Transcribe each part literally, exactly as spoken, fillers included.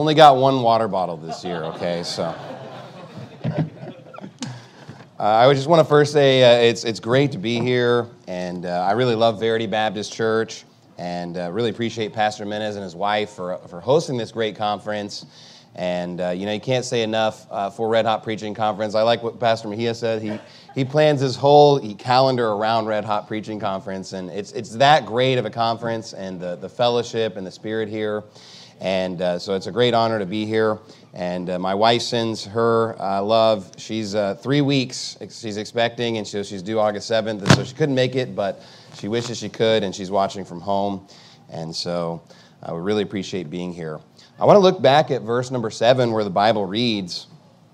Only got one water bottle this year, okay, so. Uh, I just want to first say uh, it's it's great to be here, and uh, I really love Verity Baptist Church, and uh, really appreciate Pastor Menez and his wife for, for hosting this great conference. And, uh, you know, you can't say enough uh, for Red Hot Preaching Conference. I like what Pastor Mejia said. He he plans his whole calendar around Red Hot Preaching Conference, and it's it's that great of a conference, and the, the fellowship and the spirit here. And uh, so it's a great honor to be here. And uh, my wife sends her uh, love. She's uh, three weeks she's expecting, and so she's due August seventh, and so she couldn't make it, but she wishes she could, and she's watching from home. And so I would really appreciate being here. I want to look back at verse number seven where the Bible reads,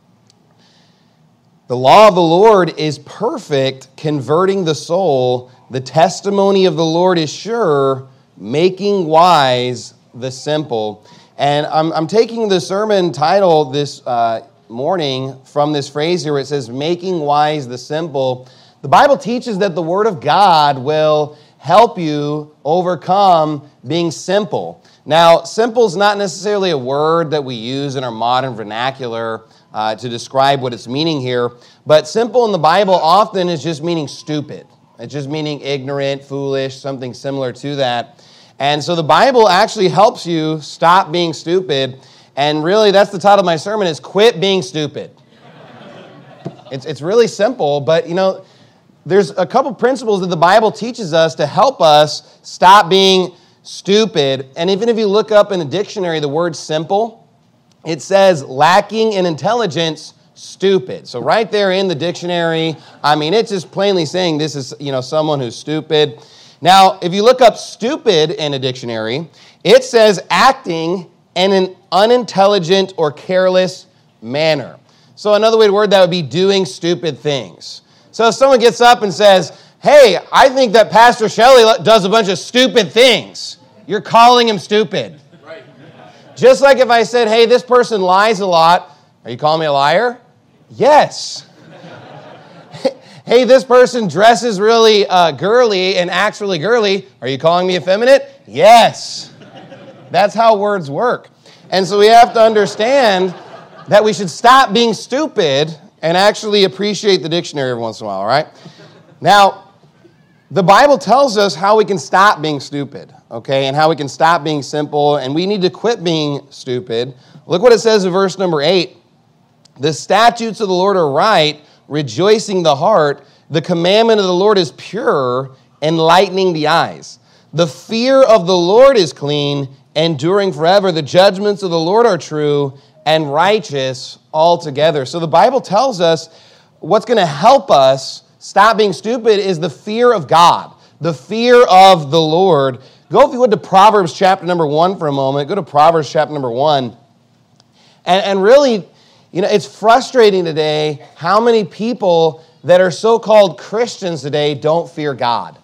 "The law of the Lord is perfect, converting the soul. The testimony of the Lord is sure, making wise the simple." And I'm, I'm taking the sermon title this uh, morning from this phrase here where it says, "making wise the simple." The Bible teaches that the Word of God will help you overcome being simple. Now, simple is not necessarily a word that we use in our modern vernacular uh, to describe what it's meaning here, but simple in the Bible often is just meaning stupid. It's just meaning ignorant, foolish, something similar to that. And so the Bible actually helps you stop being stupid, and really that's the title of my sermon is Quit Being Stupid. It's, it's really simple, but you know, there's a couple principles that the Bible teaches us to help us stop being stupid. And even if you look up in a dictionary the word simple, it says lacking in intelligence, stupid. So right there in the dictionary, I mean, it's just plainly saying this is, you know, someone who's stupid. Now, if you look up stupid in a dictionary, it says acting in an unintelligent or careless manner. So another way to word that would be doing stupid things. So if someone gets up and says, "Hey, I think that Pastor Shelley does a bunch of stupid things," you're calling him stupid. Right. Just like if I said, "Hey, this person lies a lot," are you calling me a liar? Yes. "Hey, this person dresses really uh, girly and acts really girly," are you calling me effeminate? Yes. That's how words work. And so we have to understand that we should stop being stupid and actually appreciate the dictionary every once in a while, all right? Now, the Bible tells us how we can stop being stupid, okay, and how we can stop being simple, and we need to quit being stupid. Look what it says in verse number eight. "The statutes of the Lord are right, rejoicing the heart. The commandment of the Lord is pure, enlightening the eyes. The fear of the Lord is clean, enduring forever. The judgments of the Lord are true and righteous altogether." So the Bible tells us what's going to help us stop being stupid is the fear of God, the fear of the Lord. Go, if you would, to Proverbs chapter number one for a moment. Go to Proverbs chapter number one. And, and really, you know, it's frustrating today how many people that are so-called Christians today don't fear God.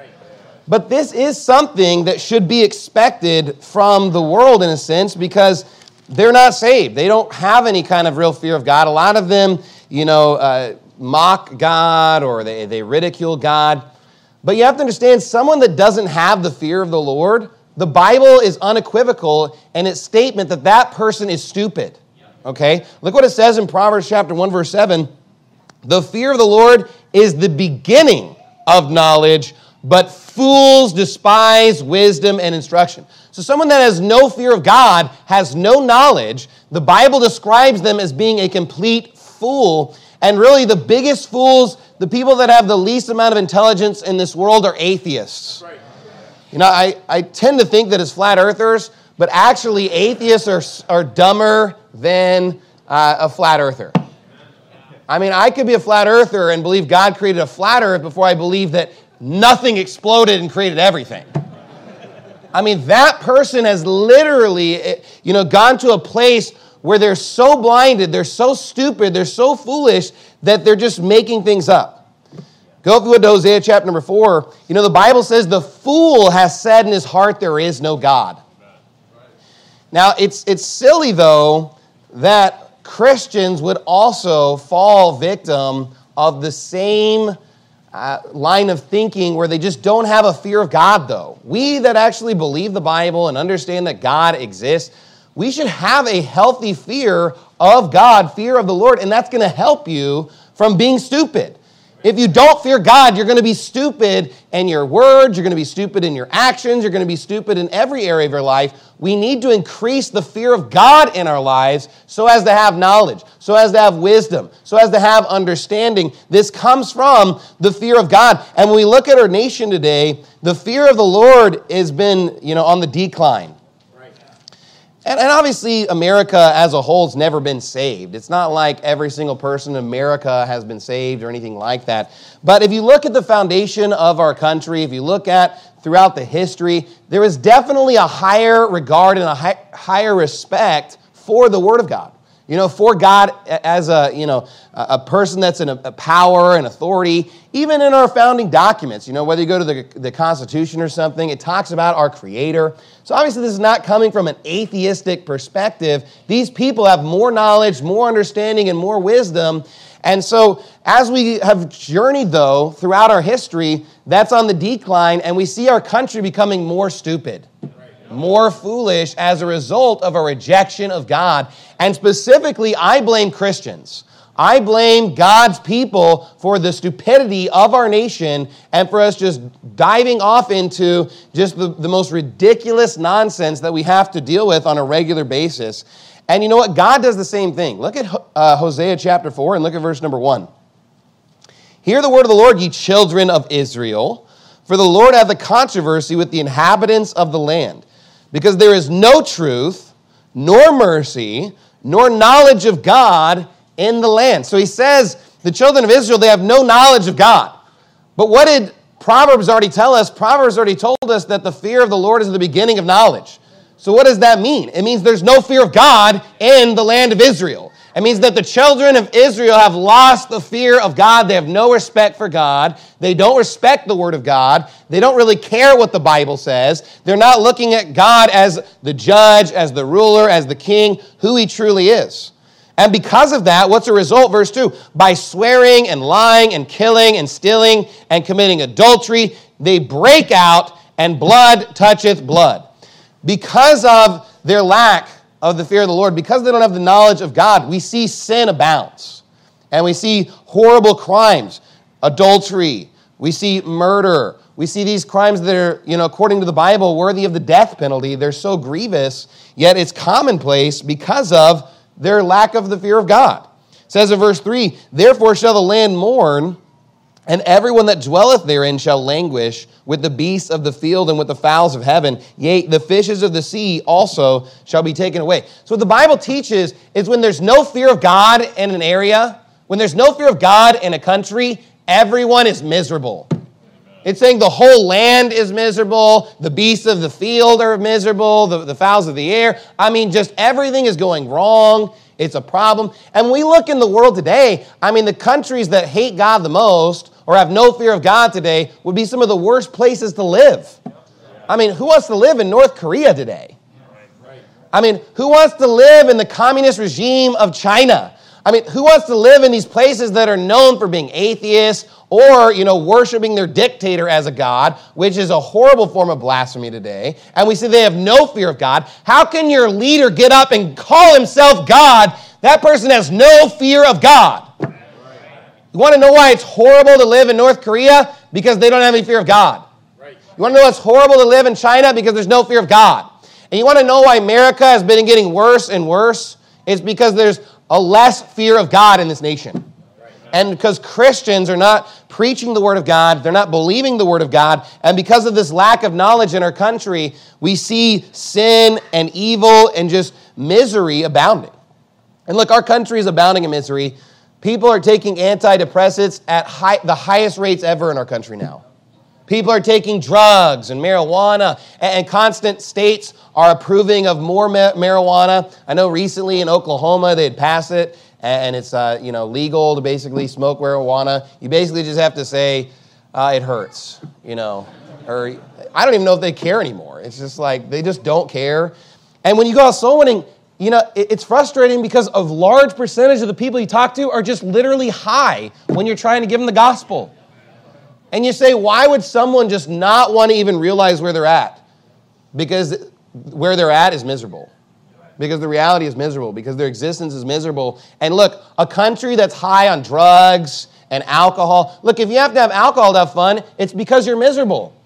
But this is something that should be expected from the world in a sense because they're not saved. They don't have any kind of real fear of God. A lot of them, you know, uh, mock God or they, they ridicule God. But you have to understand, someone that doesn't have the fear of the Lord, the Bible is unequivocal in its statement that that person is stupid. Okay? Look what it says in Proverbs chapter one, verse seven. "The fear of the Lord is the beginning of knowledge, but fools despise wisdom and instruction." So someone that has no fear of God has no knowledge. The Bible describes them as being a complete fool. And really the biggest fools, the people that have the least amount of intelligence in this world are atheists. Right. You know, I, I tend to think that it's flat earthers, but actually atheists are, are dumber than uh, a flat earther. I mean, I could be a flat earther and believe God created a flat earth before I believe that nothing exploded and created everything. I mean, that person has literally, you know, gone to a place where they're so blinded, they're so stupid, they're so foolish that they're just making things up. Go through to Hosea chapter number four. You know, the Bible says the fool has said in his heart there is no God. Now, it's it's silly, though, that Christians would also fall victim of the same uh, line of thinking where they just don't have a fear of God, though. We that actually believe the Bible and understand that God exists, we should have a healthy fear of God, fear of the Lord, and that's going to help you from being stupid. If you don't fear God, you're going to be stupid in your words, you're going to be stupid in your actions, you're going to be stupid in every area of your life. We need to increase the fear of God in our lives so as to have knowledge, so as to have wisdom, so as to have understanding. This comes from the fear of God. And when we look at our nation today, the fear of the Lord has been, you know, on the decline. And, and obviously, America as a whole has never been saved. It's not like every single person in America has been saved or anything like that. But if you look at the foundation of our country, if you look at throughout the history, there is definitely a higher regard and a high, higher respect for the Word of God. You know, for God as a, you know, a person that's in a power and authority, even in our founding documents, you know, whether you go to the, the Constitution or something, it talks about our Creator. So obviously this is not coming from an atheistic perspective. These people have more knowledge, more understanding, and more wisdom. And so as we have journeyed, though, throughout our history, that's on the decline, and we see our country becoming more stupid, more foolish as a result of a rejection of God. And specifically, I blame Christians. I blame God's people for the stupidity of our nation and for us just diving off into just the, the most ridiculous nonsense that we have to deal with on a regular basis. And you know what? God does the same thing. Look at uh, Hosea chapter four and look at verse number one. Hear the word of the Lord, ye children of Israel, for the Lord hath a controversy with the inhabitants of the land, because there is no truth, nor mercy, nor knowledge of God in the land. So he says the children of Israel, they have no knowledge of God. But what did Proverbs already tell us? Proverbs already told us that the fear of the Lord is the beginning of knowledge. So what does that mean? It means there's no fear of God in the land of Israel. It means that the children of Israel have lost the fear of God. They have no respect for God. They don't respect the Word of God. They don't really care what the Bible says. They're not looking at God as the judge, as the ruler, as the king, who He truly is. And because of that, what's the result? Verse two, by swearing and lying and killing and stealing and committing adultery, they break out, and blood toucheth blood. Because of their lack of the fear of the Lord, because they don't have the knowledge of God, we see sin abounds. And we see horrible crimes, adultery, we see murder, we see these crimes that are, you know, according to the Bible, worthy of the death penalty. They're so grievous, yet it's commonplace because of their lack of the fear of God. It says in verse three, therefore shall the land mourn, and everyone that dwelleth therein shall languish with the beasts of the field and with the fowls of heaven. Yea, the fishes of the sea also shall be taken away. So what the Bible teaches is when there's no fear of God in an area, when there's no fear of God in a country, everyone is miserable. It's saying the whole land is miserable, the beasts of the field are miserable, the, the fowls of the air. I mean, just everything is going wrong. It's a problem. And when we look in the world today, I mean, the countries that hate God the most or have no fear of God today would be some of the worst places to live. I mean, who wants to live in North Korea today? I mean, who wants to live in the communist regime of China? I mean, who wants to live in these places that are known for being atheists or, you know, worshiping their dictator as a god, which is a horrible form of blasphemy today? And we see they have no fear of God. How can your leader get up and call himself God? That person has no fear of God. You want to know why it's horrible to live in North Korea? Because they don't have any fear of God. You want to know why it's horrible to live in China? Because there's no fear of God. And you want to know why America has been getting worse and worse? It's because there's a less fear of God in this nation. And because Christians are not preaching the Word of God, they're not believing the Word of God, and because of this lack of knowledge in our country, we see sin and evil and just misery abounding. And look, our country is abounding in misery. People are taking antidepressants at high, the highest rates ever in our country now. People are taking drugs and marijuana, and constant states are approving of more ma- marijuana. I know recently in Oklahoma they had passed it, and it's uh, you know legal to basically smoke marijuana. You basically just have to say uh, it hurts, you know, or I don't even know if they care anymore. It's just like they just don't care. And when you go out soul winning, you know, it, it's frustrating because a large percentage of the people you talk to are just literally high when you're trying to give them the gospel. And you say, why would someone just not want to even realize where they're at? Because where they're at is miserable. Because the reality is miserable, because their existence is miserable. And look, a country that's high on drugs and alcohol, look, if you have to have alcohol to have fun, it's because you're miserable.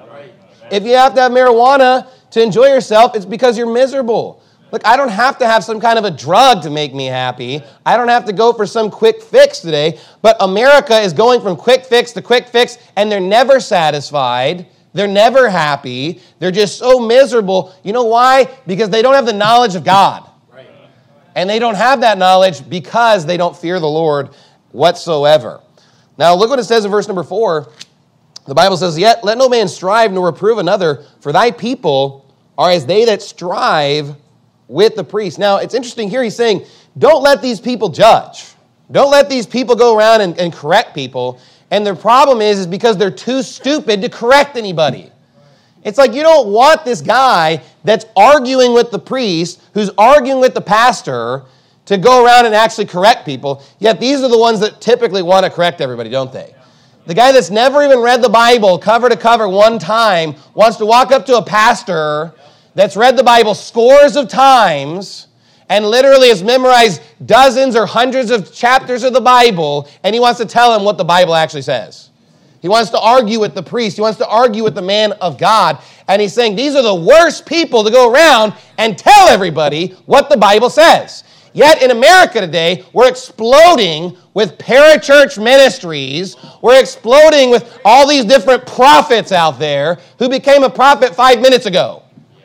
If you have to have marijuana to enjoy yourself, it's because you're miserable. Look, I don't have to have some kind of a drug to make me happy. I don't have to go for some quick fix today. But America is going from quick fix to quick fix, and they're never satisfied. They're never happy. They're just so miserable. You know why? Because they don't have the knowledge of God. Right. And they don't have that knowledge because they don't fear the Lord whatsoever. Now, look what it says in verse number four. The Bible says, "Yet let no man strive nor reprove another, for thy people are as they that strive with the priest." Now, it's interesting here. He's saying, don't let these people judge. Don't let these people go around and, and correct people. And their problem is, is because they're too stupid to correct anybody. It's like you don't want this guy that's arguing with the priest, who's arguing with the pastor, to go around and actually correct people. Yet these are the ones that typically want to correct everybody, don't they? The guy that's never even read the Bible cover to cover one time wants to walk up to a pastor that's read the Bible scores of times and literally has memorized dozens or hundreds of chapters of the Bible, and he wants to tell him what the Bible actually says. He wants to argue with the priest. He wants to argue with the man of God. And he's saying these are the worst people to go around and tell everybody what the Bible says. Yet in America today, we're exploding with parachurch ministries. We're exploding with all these different prophets out there who became a prophet five minutes ago.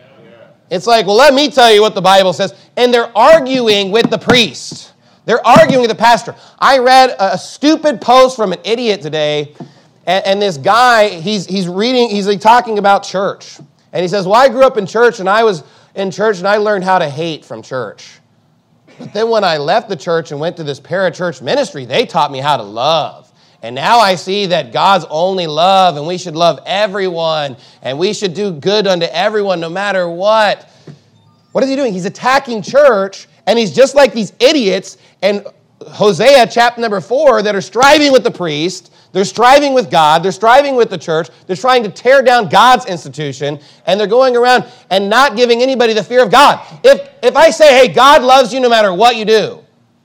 It's like, well, let me tell you what the Bible says. And they're arguing with the priest. They're arguing with the pastor. I read a stupid post from an idiot today, and, and this guy, he's he's reading, he's like talking about church. And he says, well, I grew up in church, and I was in church, and I learned how to hate from church. But then when I left the church and went to this parachurch ministry, they taught me how to love. And now I see that God's only love, and we should love everyone, and we should do good unto everyone no matter what. What is he doing? He's attacking church, and he's just like these idiots in Hosea chapter number four that are striving with the priest, they're striving with God, they're striving with the church, they're trying to tear down God's institution, and they're going around and not giving anybody the fear of God. If, if I say, hey, God loves you no matter what you do,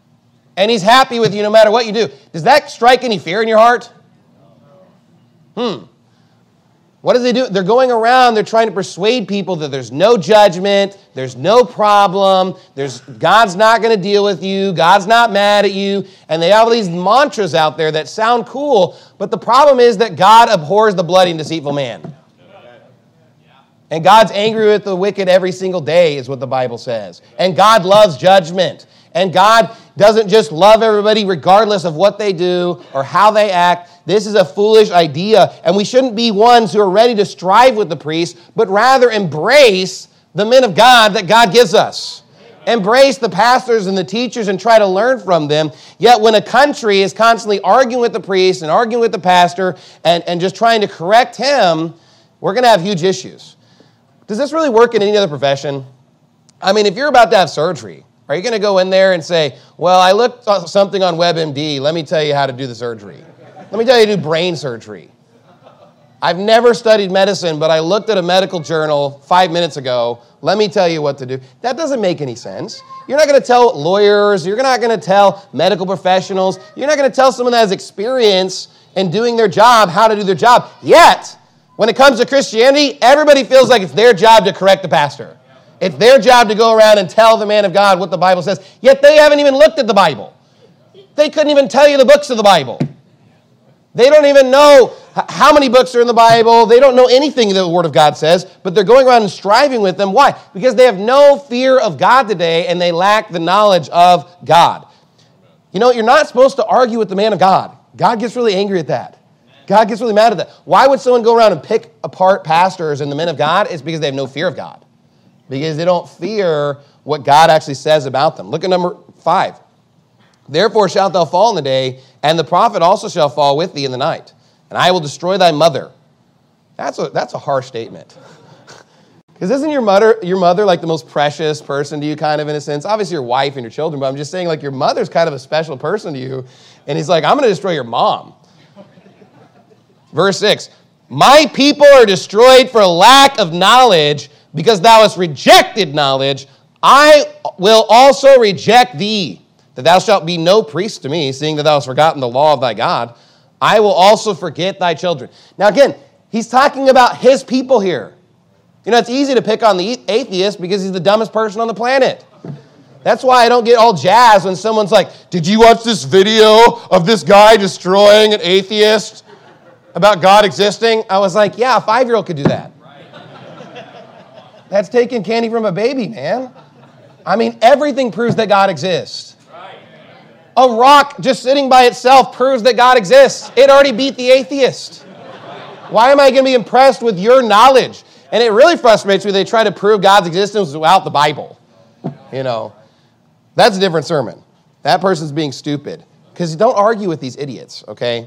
and he's happy with you no matter what you do, does that strike any fear in your heart? Hmm. What do they do? They're going around, they're trying to persuade people that there's no judgment, there's no problem, there's God's not going to deal with you, God's not mad at you, and they have all these mantras out there that sound cool, but the problem is that God abhors the bloody and deceitful man. And God's angry with the wicked every single day, is what the Bible says. And God loves judgment. And God doesn't just love everybody regardless of what they do or how they act. This is a foolish idea. And we shouldn't be ones who are ready to strive with the priest, but rather embrace the men of God that God gives us. Embrace the pastors and the teachers and try to learn from them. Yet when a country is constantly arguing with the priest and arguing with the pastor and, and just trying to correct him, we're going to have huge issues. Does this really work in any other profession? I mean, if you're about to have surgery, are you going to go in there and say, well, I looked at something on WebMD. Let me tell you how to do the surgery. Let me tell you how to do brain surgery. I've never studied medicine, but I looked at a medical journal five minutes ago. Let me tell you what to do. That doesn't make any sense. You're not going to tell lawyers. You're not going to tell medical professionals. You're not going to tell someone that has experience in doing their job how to do their job. Yet, when it comes to Christianity, everybody feels like it's their job to correct the pastor. It's their job to go around and tell the man of God what the Bible says. Yet they haven't even looked at the Bible. They couldn't even tell you the books of the Bible. They don't even know how many books are in the Bible. They don't know anything that the Word of God says, but they're going around and striving with them. Why? Because they have no fear of God today, and they lack the knowledge of God. You know, you're not supposed to argue with the man of God. God gets really angry at that. God gets really mad at that. Why would someone go around and pick apart pastors and the men of God? It's because they have no fear of God. Because they don't fear what God actually says about them. Look at number five. Therefore shalt thou fall in the day, and the prophet also shall fall with thee in the night. And I will destroy thy mother. That's a, that's a harsh statement. Because isn't your mother, your mother like the most precious person to you, kind of in a sense? Obviously your wife and your children, but I'm just saying like your mother's kind of a special person to you. And he's like, I'm going to destroy your mom. Verse six. My people are destroyed for lack of knowledge. Because thou hast rejected knowledge, I will also reject thee, that thou shalt be no priest to me, seeing that thou hast forgotten the law of thy God. I will also forget thy children. Now again, he's talking about his people here. You know, it's easy to pick on the atheist because he's the dumbest person on the planet. That's why I don't get all jazzed when someone's like, did you watch this video of this guy destroying an atheist about God existing? I was like, yeah, a five-year-old could do that. That's taking candy from a baby, man. I mean, everything proves that God exists. A rock just sitting by itself proves that God exists. It already beat the atheist. Why am I going to be impressed with your knowledge? And it really frustrates me they try to prove God's existence without the Bible. You know, that's a different sermon. That person's being stupid. Because don't argue with these idiots, okay?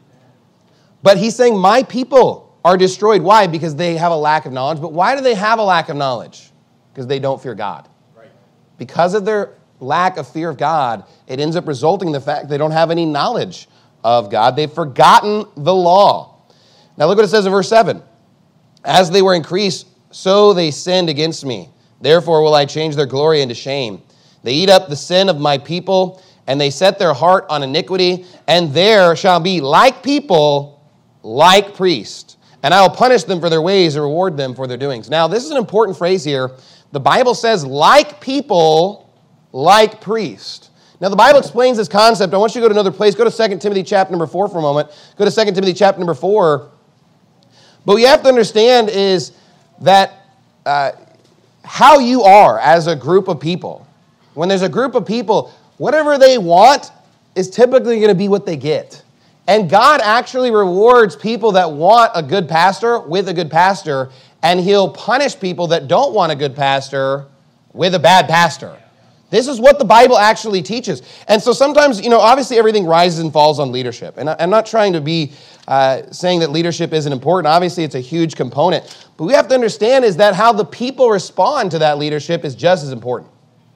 But he's saying, my people are destroyed. Why? Because they have a lack of knowledge. But why do they have a lack of knowledge? Because they don't fear God. Because of their lack of fear of God, it ends up resulting in the fact they don't have any knowledge of God. They've forgotten the law. Now look what it says in verse seven. As they were increased, so they sinned against me. Therefore will I change their glory into shame. They eat up the sin of my people, and they set their heart on iniquity, and there shall be like people, like priests. And I will punish them for their ways and reward them for their doings. Now, this is an important phrase here. The Bible says, like people, like priest. Now, the Bible explains this concept. I want you to go to another place. Go to Second Timothy chapter number four for a moment. Go to Second Timothy chapter number four. But what you have to understand is that uh, how you are as a group of people. When there's a group of people, whatever they want is typically going to be what they get. And God actually rewards people that want a good pastor with a good pastor, and he'll punish people that don't want a good pastor with a bad pastor. This is what the Bible actually teaches. And so sometimes, you know, obviously everything rises and falls on leadership. And I'm not trying to be uh, saying that leadership isn't important. Obviously, it's a huge component. But we have to understand is that how the people respond to that leadership is just as important.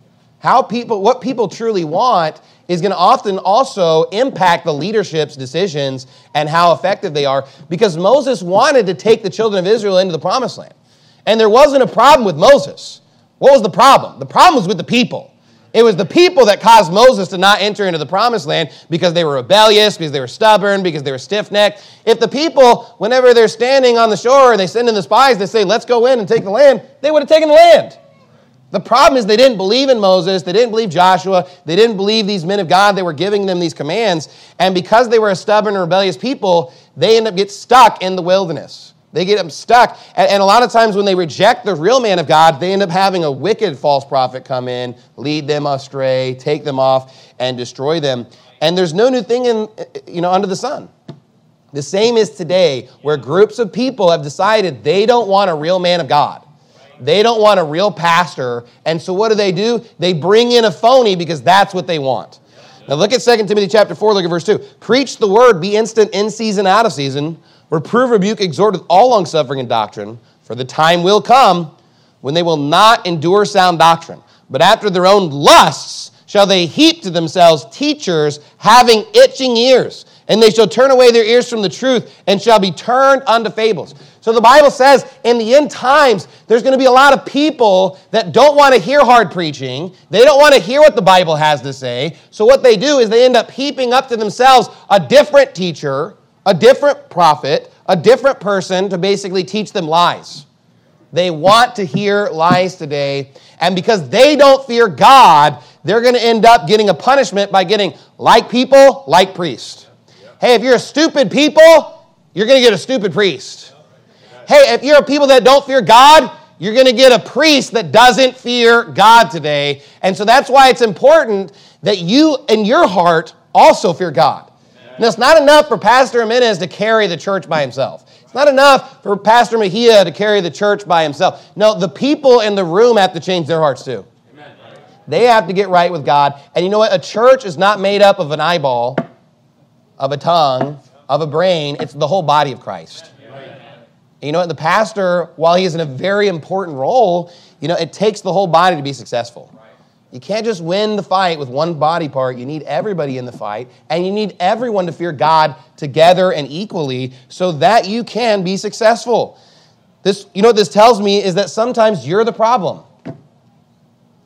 How people, what people truly want is going to often also impact the leadership's decisions and how effective they are. Because Moses wanted to take the children of Israel into the promised land. And there wasn't a problem with Moses. What was the problem? The problem was with the people. It was the people that caused Moses to not enter into the promised land because they were rebellious, because they were stubborn, because they were stiff-necked. If the people, whenever they're standing on the shore and they send in the spies, they say, let's go in and take the land, they would have taken the land. The problem is they didn't believe in Moses, they didn't believe Joshua, they didn't believe these men of God that were giving them these commands, and because they were a stubborn and rebellious people, they end up getting stuck in the wilderness. They get them stuck. And, and a lot of times when they reject the real man of God, they end up having a wicked false prophet come in, lead them astray, take them off, and destroy them. And there's no new thing in, you know, under the sun. The same is today, where groups of people have decided they don't want a real man of God. They don't want a real pastor. And so what do they do? They bring in a phony because that's what they want. Now look at Second Timothy chapter four, look at verse two. Preach the word, be instant in season, out of season. Reprove, rebuke, exhort with all longsuffering and doctrine, for the time will come when they will not endure sound doctrine, but after their own lusts shall they heap to themselves teachers having itching ears, and they shall turn away their ears from the truth and shall be turned unto fables. So the Bible says in the end times, there's going to be a lot of people that don't want to hear hard preaching. They don't want to hear what the Bible has to say. So what they do is they end up heaping up to themselves a different teacher, a different prophet, a different person to basically teach them lies. They want to hear lies today, and because they don't fear God, they're going to end up getting a punishment by getting like people, like priest. Hey, if you're a stupid people, you're going to get a stupid priest. Hey, if you're a people that don't fear God, you're going to get a priest that doesn't fear God today. And so that's why it's important that you in your heart also fear God. Now, it's not enough for Pastor Jimenez to carry the church by himself. It's not enough for Pastor Mejia to carry the church by himself. No, the people in the room have to change their hearts too. Amen. They have to get right with God. And you know what? A church is not made up of an eyeball, of a tongue, of a brain. It's the whole body of Christ. Amen. And you know what? The pastor, while he is in a very important role, you know, it takes the whole body to be successful. You can't just win the fight with one body part. You need everybody in the fight, and you need everyone to fear God together and equally so that you can be successful. This, you know what this tells me is that sometimes you're the problem.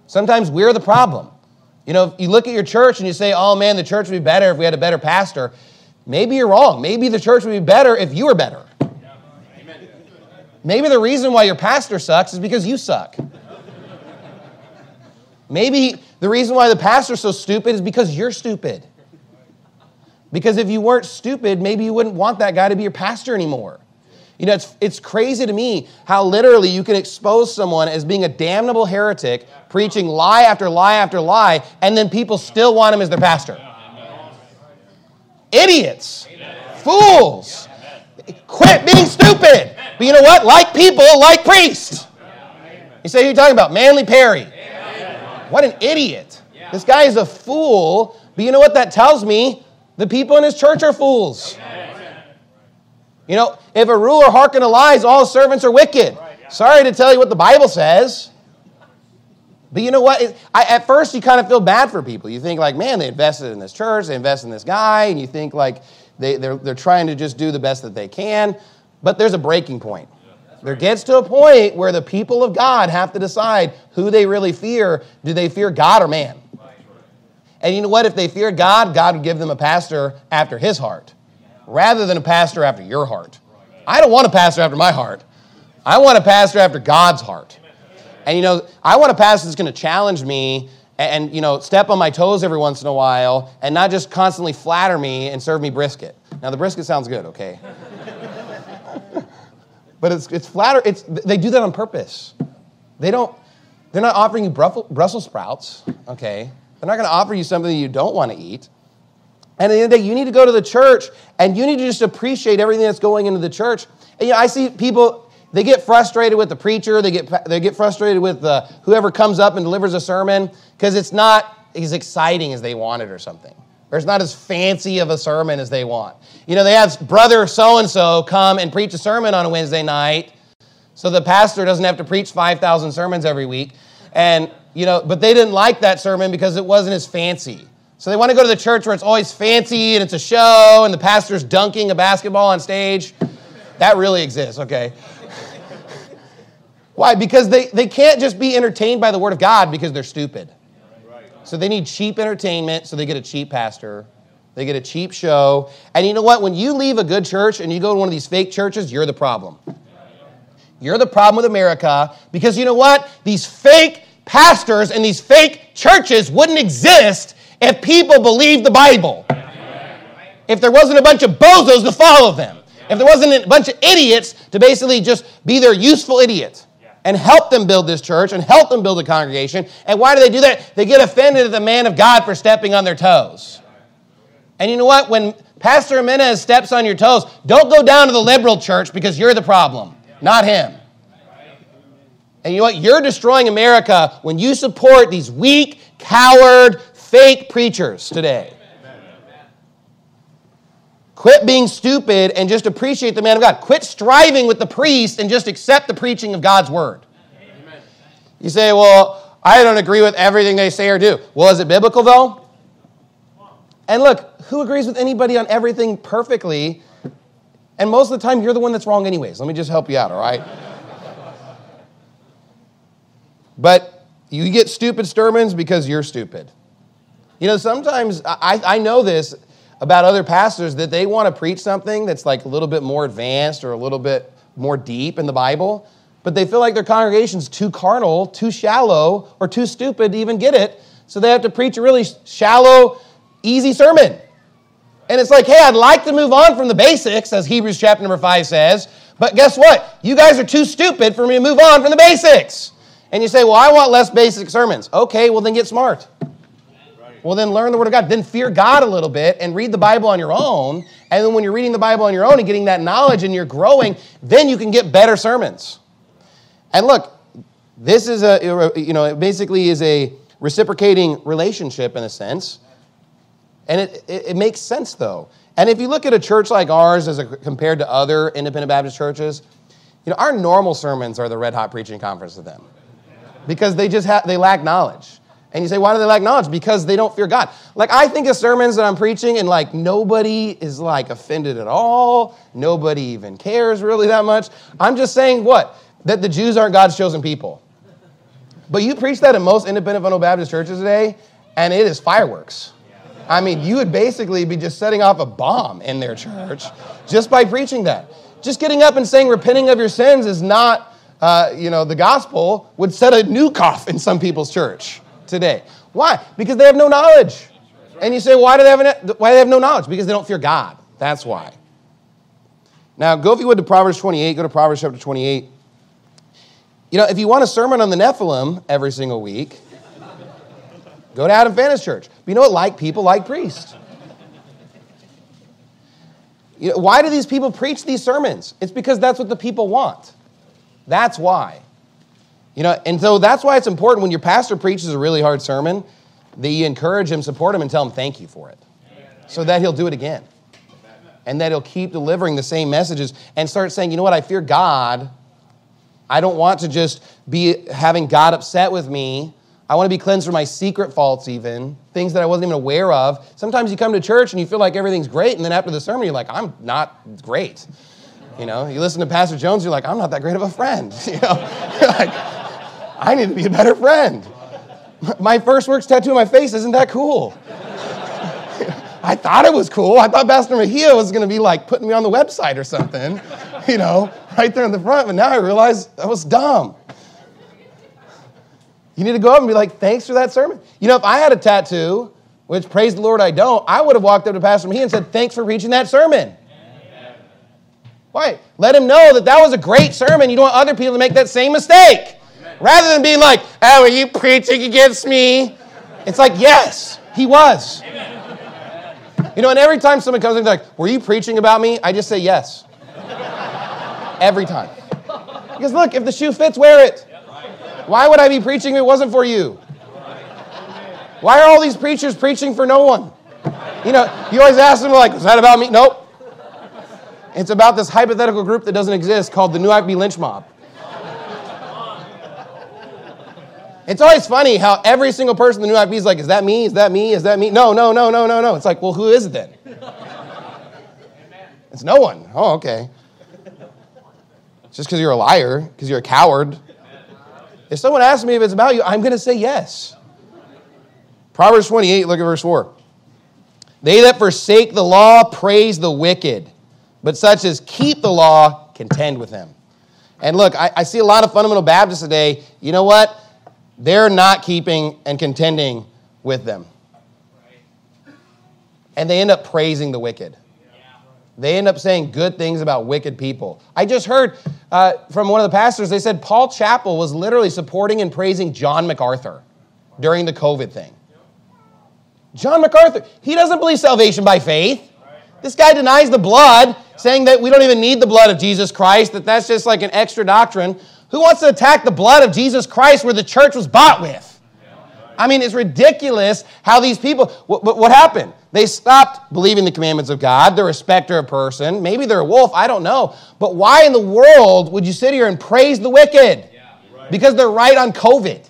Sometimes we're the problem. You know, if you look at your church and you say, oh man, the church would be better if we had a better pastor. Maybe you're wrong. Maybe the church would be better if you were better. Maybe the reason why your pastor sucks is because you suck. Maybe the reason why the pastor's so stupid is because you're stupid. Because if you weren't stupid, maybe you wouldn't want that guy to be your pastor anymore. You know, it's, it's crazy to me how literally you can expose someone as being a damnable heretic, preaching lie after lie after lie, and then people still want him as their pastor. Idiots. Fools. Quit being stupid. But you know what? Like people, like priests. You say, who are you talking about? Manly Perry. What an idiot. This guy is a fool. But you know what that tells me? The people in his church are fools. You know, if a ruler hearken to lies, all servants are wicked. Sorry to tell you what the Bible says. But you know what? It, I, at first, you kind of feel bad for people. You think like, man, they invested in this church, they invested in this guy, and you think like they, they're, they're trying to just do the best that they can. But there's a breaking point. There gets to a point where the people of God have to decide who they really fear. Do they fear God or man? And you know what? If they fear God, God would give them a pastor after his heart, rather than a pastor after your heart. I don't want a pastor after my heart. I want a pastor after God's heart. And, you know, I want a pastor that's going to challenge me and, and, you know, step on my toes every once in a while and not just constantly flatter me and serve me brisket. Now, the brisket sounds good, okay? But it's it's flatter. It's they do that on purpose. They don't. They're not offering you Brussels sprouts, okay? They're not going to offer you something you don't want to eat. And at the end of the day, you need to go to the church, and you need to just appreciate everything that's going into the church. And you know, I see people, they get frustrated with the preacher, they get they get frustrated with uh, whoever comes up and delivers a sermon, because it's not as exciting as they want it or something. Or it's not as fancy of a sermon as they want. You know, they have brother so-and-so come and preach a sermon on a Wednesday night, so the pastor doesn't have to preach five thousand sermons every week. And, you know, but they didn't like that sermon because it wasn't as fancy. So they want to go to the church where it's always fancy and it's a show and the pastor's dunking a basketball on stage. That really exists, okay. Why? Because they, they can't just be entertained by the Word of God because they're stupid. So they need cheap entertainment, so they get a cheap pastor. They get a cheap show. And you know what? When you leave a good church and you go to one of these fake churches, you're the problem. You're the problem with America because you know what? These fake pastors and these fake churches wouldn't exist if people believed the Bible. If there wasn't a bunch of bozos to follow them. If there wasn't a bunch of idiots to basically just be their useful idiots and help them build this church and help them build a congregation. And why do they do that? They get offended at the man of God for stepping on their toes. And you know what? When Pastor Jimenez steps on your toes, don't go down to the liberal church because you're the problem, not him. And you know what? You're destroying America when you support these weak, coward, fake preachers today. Quit being stupid and just appreciate the man of God. Quit striving with the priest and just accept the preaching of God's word. Amen. You say, well, I don't agree with everything they say or do. Well, is it biblical though? And look, who agrees with anybody on everything perfectly? And most of the time, you're the one that's wrong anyways. Let me just help you out, all right? But you get stupid sermons because you're stupid. You know, sometimes, I, I know this about other pastors, that they want to preach something that's like a little bit more advanced or a little bit more deep in the Bible, but they feel like their congregation's too carnal, too shallow, or too stupid to even get it, so they have to preach a really shallow, easy sermon. And it's like, hey, I'd like to move on from the basics, as Hebrews chapter number five says, but guess what? You guys are too stupid for me to move on from the basics. And you say, well, I want less basic sermons. Okay, well then get smart. Well, then learn the Word of God. Then fear God a little bit and read the Bible on your own. And then when you're reading the Bible on your own and getting that knowledge and you're growing, then you can get better sermons. And look, this is a, you know, it basically is a reciprocating relationship in a sense. And it, it, it makes sense, though. And if you look at a church like ours as a, compared to other independent Baptist churches, you know, our normal sermons are the red hot preaching conference to them. Because they just have, they lack knowledge. And you say, why do they lack knowledge? Because they don't fear God. Like, I think of sermons that I'm preaching and, like, nobody is, like, offended at all. Nobody even cares really that much. I'm just saying what? That the Jews aren't God's chosen people. But you preach that in most independent fundamental Baptist churches today, and it is fireworks. I mean, you would basically be just setting off a bomb in their church just by preaching that. Just getting up and saying repenting of your sins is not, uh, you know, the gospel would set a nuke off in some people's church today. Why? Because they have no knowledge. And you say, why do they have, why do they have no knowledge? Because they don't fear God. That's why. Now, go if you would to Proverbs twenty-eight. Go to Proverbs chapter twenty-eight. You know, if you want a sermon on the Nephilim every single week, go to Adam Fanna's church. But you know what? Like people, like priests. You know, why do these people preach these sermons? It's because that's what the people want. That's why. You know, and so that's why it's important when your pastor preaches a really hard sermon that you encourage him, support him, and tell him thank you for it. So that he'll do it again. And that he'll keep delivering the same messages and start saying, you know what, I fear God. I don't want to just be having God upset with me. I want to be cleansed from my secret faults even, things that I wasn't even aware of. Sometimes you come to church and you feel like everything's great, and then after the sermon, you're like, I'm not great. You know, you listen to Pastor Jones, you're like, I'm not that great of a friend. You know, you're like, I need to be a better friend. My first works tattoo on my face isn't that cool. I thought it was cool. I thought Pastor Mejia was going to be like putting me on the website or something, you know, right there in the front. But now I realize that was dumb. You need to go up and be like, thanks for that sermon. You know, if I had a tattoo, which praise the Lord I don't, I would have walked up to Pastor Mejia and said, thanks for preaching that sermon. Amen. Why? Let him know that that was a great sermon. You don't want other people to make that same mistake. Amen. Rather than being like, oh, are you preaching against me? It's like, yes, he was. Amen. You know, and every time someone comes in and like, were you preaching about me? I just say yes. Every time. Because look, if the shoe fits, wear it. Why would I be preaching if it wasn't for you? Why are all these preachers preaching for no one? You know, you always ask them like, is that about me? Nope. It's about this hypothetical group that doesn't exist called the New Ivy Lynch Mob. It's always funny how every single person in the New I P is like, is that me? Is that me? Is that me? No, no, no, no, no, no. It's like, well, who is it then? It's no one. Oh, okay. It's just because you're a liar, because you're a coward. If someone asks me if it's about you, I'm going to say yes. Proverbs twenty-eight, look at verse four. They that forsake the law praise the wicked, but such as keep the law contend with them. And look, I, I see a lot of fundamental Baptists today. You know what? They're not keeping and contending with them. And they end up praising the wicked. They end up saying good things about wicked people. I just heard uh, from one of the pastors, they said Paul Chappell was literally supporting and praising John MacArthur during the COVID thing. John MacArthur, he doesn't believe salvation by faith. This guy denies the blood, saying that we don't even need the blood of Jesus Christ, that that's just like an extra doctrine. Who wants to attack the blood of Jesus Christ where the church was bought with? I mean, it's ridiculous how these people, what, what happened? They stopped believing the commandments of God. They're a respecter of person. Maybe they're a wolf. I don't know. But why in the world would you sit here and praise the wicked? Because they're right on COVID.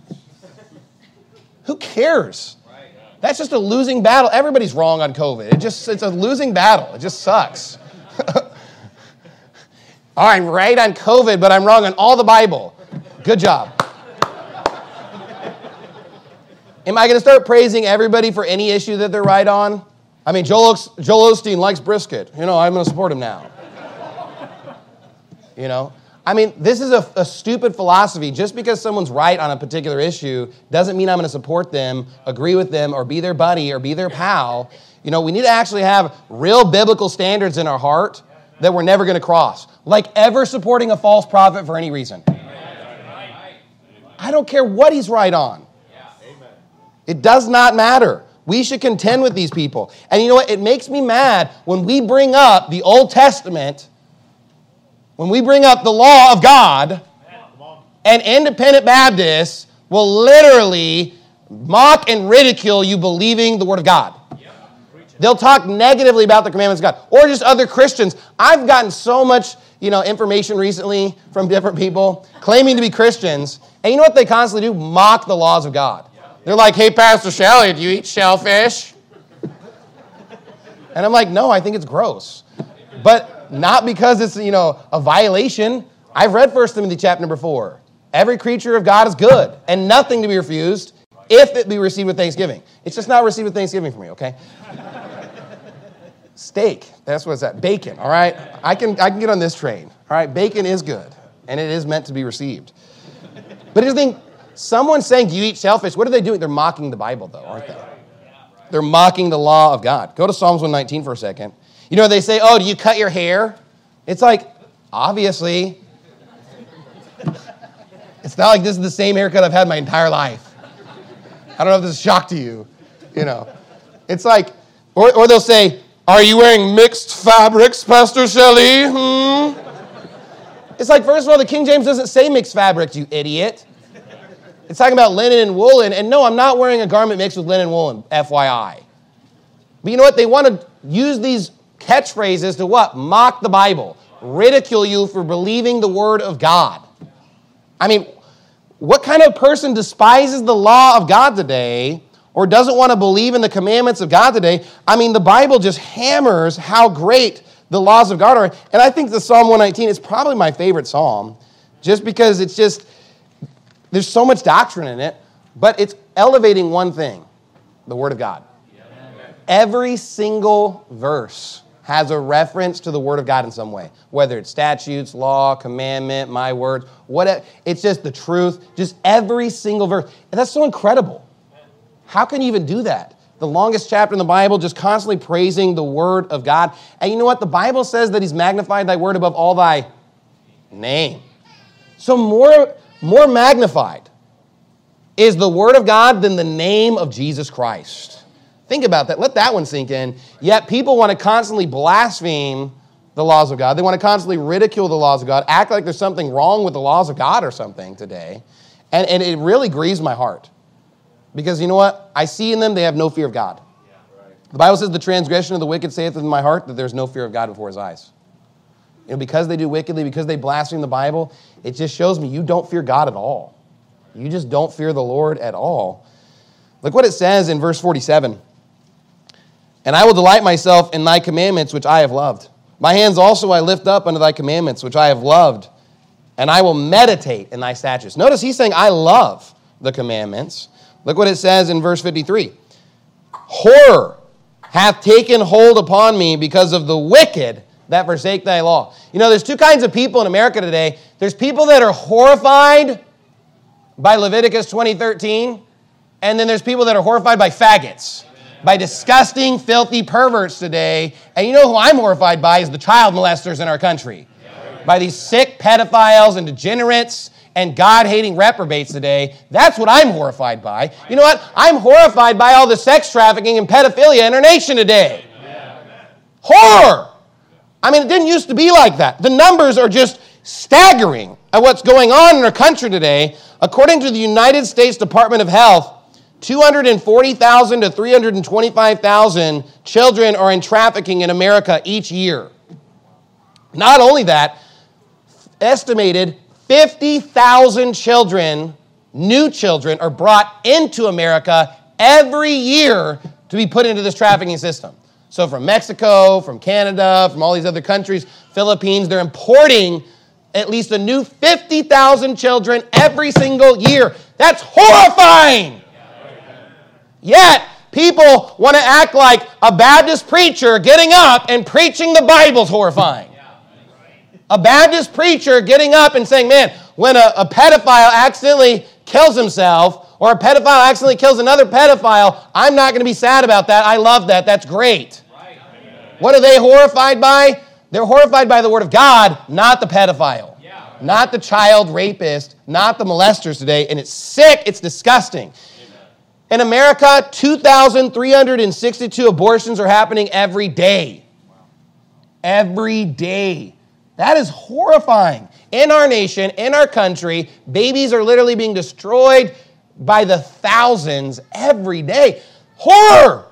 Who cares? That's just a losing battle. Everybody's wrong on COVID. It just, it's a losing battle. It just sucks. Oh, I'm right on COVID, but I'm wrong on all the Bible. Good job. Am I going to start praising everybody for any issue that they're right on? I mean, Joel, Joel Osteen likes brisket. You know, I'm going to support him now. You know? I mean, this is a, a stupid philosophy. Just because someone's right on a particular issue doesn't mean I'm going to support them, agree with them, or be their buddy, or be their pal. You know, we need to actually have real biblical standards in our heart that we're never going to cross. Like ever supporting a false prophet for any reason. I don't care what he's right on. It does not matter. We should contend with these people. And you know what? It makes me mad when we bring up the Old Testament, when we bring up the law of God, and independent Baptists will literally mock and ridicule you believing the Word of God. They'll talk negatively about the commandments of God. Or just other Christians. I've gotten so much, you know, information recently from different people claiming to be Christians. And you know what they constantly do? Mock the laws of God. They're like, hey, Pastor Shelley, do you eat shellfish? And I'm like, no, I think it's gross. But not because it's, you know, a violation. I've read First Timothy chapter number four. Every creature of God is good and nothing to be refused if it be received with thanksgiving. It's just not received with thanksgiving for me, okay? Steak, that's what's that. Bacon, all right? I can, I can get on this train, all right? Bacon is good, and it is meant to be received. But here's the thing, someone saying, do you eat shellfish? What are they doing? They're mocking the Bible, though, aren't they? They're mocking the law of God. Go to Psalms one nineteen for a second. You know, they say, oh, do you cut your hair? It's like, obviously. It's not like this is the same haircut I've had my entire life. I don't know if this is a shock to you. You know, it's like, or, or they'll say, are you wearing mixed fabrics, Pastor Shelley? Hmm? It's like, first of all, the King James doesn't say mixed fabrics, you idiot. It's talking about linen and woolen. And no, I'm not wearing a garment mixed with linen and woolen, F Y I. But you know what? They want to use these catchphrases to what? Mock the Bible. Ridicule you for believing the word of God. I mean, what kind of person despises the law of God today or doesn't want to believe in the commandments of God today? I mean, the Bible just hammers how great the laws of God are. And I think the Psalm one nineteen is probably my favorite psalm just because it's just, there's so much doctrine in it, but it's elevating one thing, the word of God. Every single verse has a reference to the word of God in some way, whether it's statutes, law, commandment, my words, whatever. It's just the truth, just every single verse. And that's so incredible. How can you even do that? The longest chapter in the Bible, just constantly praising the word of God. And you know what? The Bible says that he's magnified thy word above all thy name. So more, more magnified is the word of God than the name of Jesus Christ. Think about that. Let that one sink in. Yet people want to constantly blaspheme the laws of God. They want to constantly ridicule the laws of God, act like there's something wrong with the laws of God or something today. And, and it really grieves my heart. Because you know what? I see in them they have no fear of God. Yeah, right. The Bible says the transgression of the wicked saith in my heart that there's no fear of God before his eyes. You know, because they do wickedly, because they blaspheme the Bible, it just shows me you don't fear God at all. You just don't fear the Lord at all. Look what it says in verse forty-seven. And I will delight myself in thy commandments, which I have loved. My hands also I lift up unto thy commandments, which I have loved. And I will meditate in thy statutes. Notice he's saying, I love the commandments. Look what it says in verse fifty-three. Horror hath taken hold upon me because of the wicked that forsake thy law. You know, there's two kinds of people in America today. There's people that are horrified by Leviticus twenty thirteen, and then there's people that are horrified by faggots. By disgusting, filthy perverts today. And you know who I'm horrified by is the child molesters in our country. By these sick pedophiles and degenerates and God-hating reprobates today. That's what I'm horrified by. You know what? I'm horrified by all the sex trafficking and pedophilia in our nation today. Horror! I mean, it didn't used to be like that. The numbers are just staggering at what's going on in our country today. According to the United States Department of Health, two hundred forty thousand to three hundred twenty-five thousand children are in trafficking in America each year. Not only that, estimated fifty thousand children, new children, are brought into America every year to be put into this trafficking system. So from Mexico, from Canada, from all these other countries, Philippines, they're importing at least a new fifty thousand children every single year. That's horrifying! Yet, people want to act like a Baptist preacher getting up and preaching the Bible's horrifying. A Baptist preacher getting up and saying, man, when a, a pedophile accidentally kills himself or a pedophile accidentally kills another pedophile, I'm not going to be sad about that. I love that. That's great. What are they horrified by? They're horrified by the Word of God, not the pedophile, not the child rapist, not the molesters today. And it's sick. It's disgusting. In America, two thousand three hundred sixty-two abortions are happening every day. Every day. That is horrifying. In our nation, in our country, babies are literally being destroyed by the thousands every day. Horror!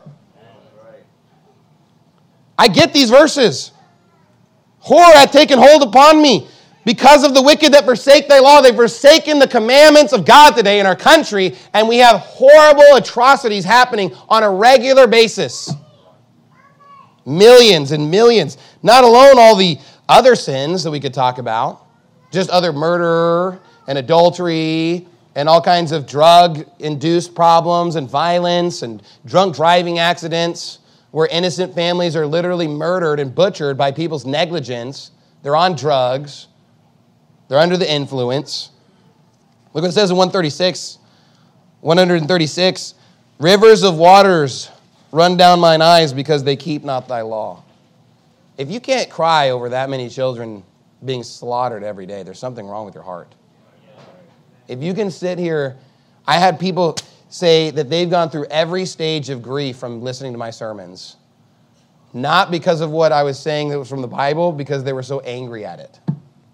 I get these verses. Horror hath taken hold upon me. Because of the wicked that forsake thy law, they've forsaken the commandments of God today in our country, and we have horrible atrocities happening on a regular basis. Millions and millions. Not alone all the other sins that we could talk about, just other murder and adultery and all kinds of drug-induced problems and violence and drunk driving accidents where innocent families are literally murdered and butchered by people's negligence. They're on drugs. They're under the influence. Look what it says in one thirty-six. one thirty-six, rivers of waters run down mine eyes because they keep not thy law. If you can't cry over that many children being slaughtered every day, there's something wrong with your heart. If you can sit here, I had people say that they've gone through every stage of grief from listening to my sermons. Not because of what I was saying that was from the Bible, because they were so angry at it.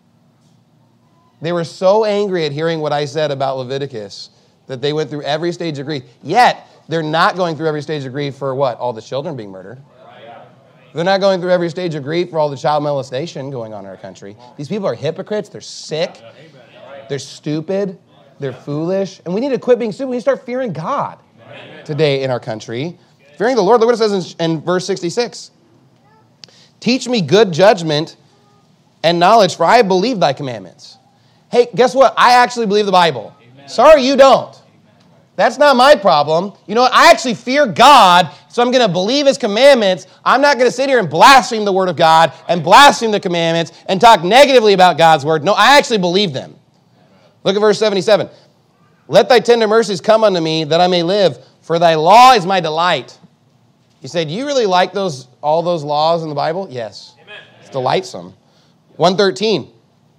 They were so angry at hearing what I said about Leviticus that they went through every stage of grief. Yet, they're not going through every stage of grief for what? All the children being murdered. They're not going through every stage of grief for all the child molestation going on in our country. These people are hypocrites. They're sick. They're stupid. They're foolish. And we need to quit being stupid. We need to start fearing God today in our country. Fearing the Lord. Look what it says in, in verse sixty-six. Teach me good judgment and knowledge, for I believe thy commandments. Hey, guess what? I actually believe the Bible. Sorry, you don't. That's not my problem. You know what? I actually fear God, so I'm going to believe his commandments. I'm not going to sit here and blaspheme the word of God and blaspheme the commandments and talk negatively about God's word. No, I actually believe them. Look at verse seventy-seven. Let thy tender mercies come unto me that I may live, for thy law is my delight. You say, do you really like those all those laws in the Bible? Yes. Amen. It's delightsome. one thirteen.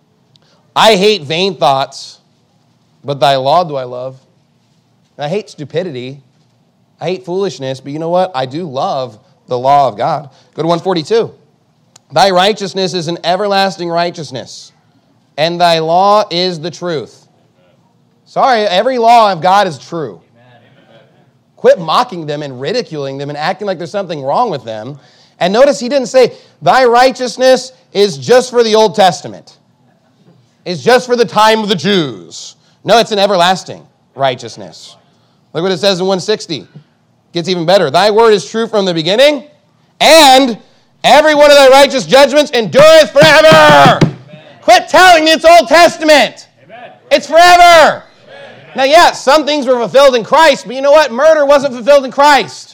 I hate vain thoughts, but thy law do I love. And I hate stupidity. I hate foolishness, but you know what? I do love the law of God. Go to one forty-two. Thy righteousness is an everlasting righteousness, and thy law is the truth. Sorry, every law of God is true. Quit mocking them and ridiculing them and acting like there's something wrong with them. And notice he didn't say, thy righteousness is just for the Old Testament. It's just for the time of the Jews. No, it's an everlasting righteousness. Look what it says in one sixty. Gets even better. Thy word is true from the beginning, and every one of thy righteous judgments endureth forever. Amen. Quit telling me it's Old Testament. Amen. It's forever. Amen. Now, yeah, some things were fulfilled in Christ, but you know what? Murder wasn't fulfilled in Christ.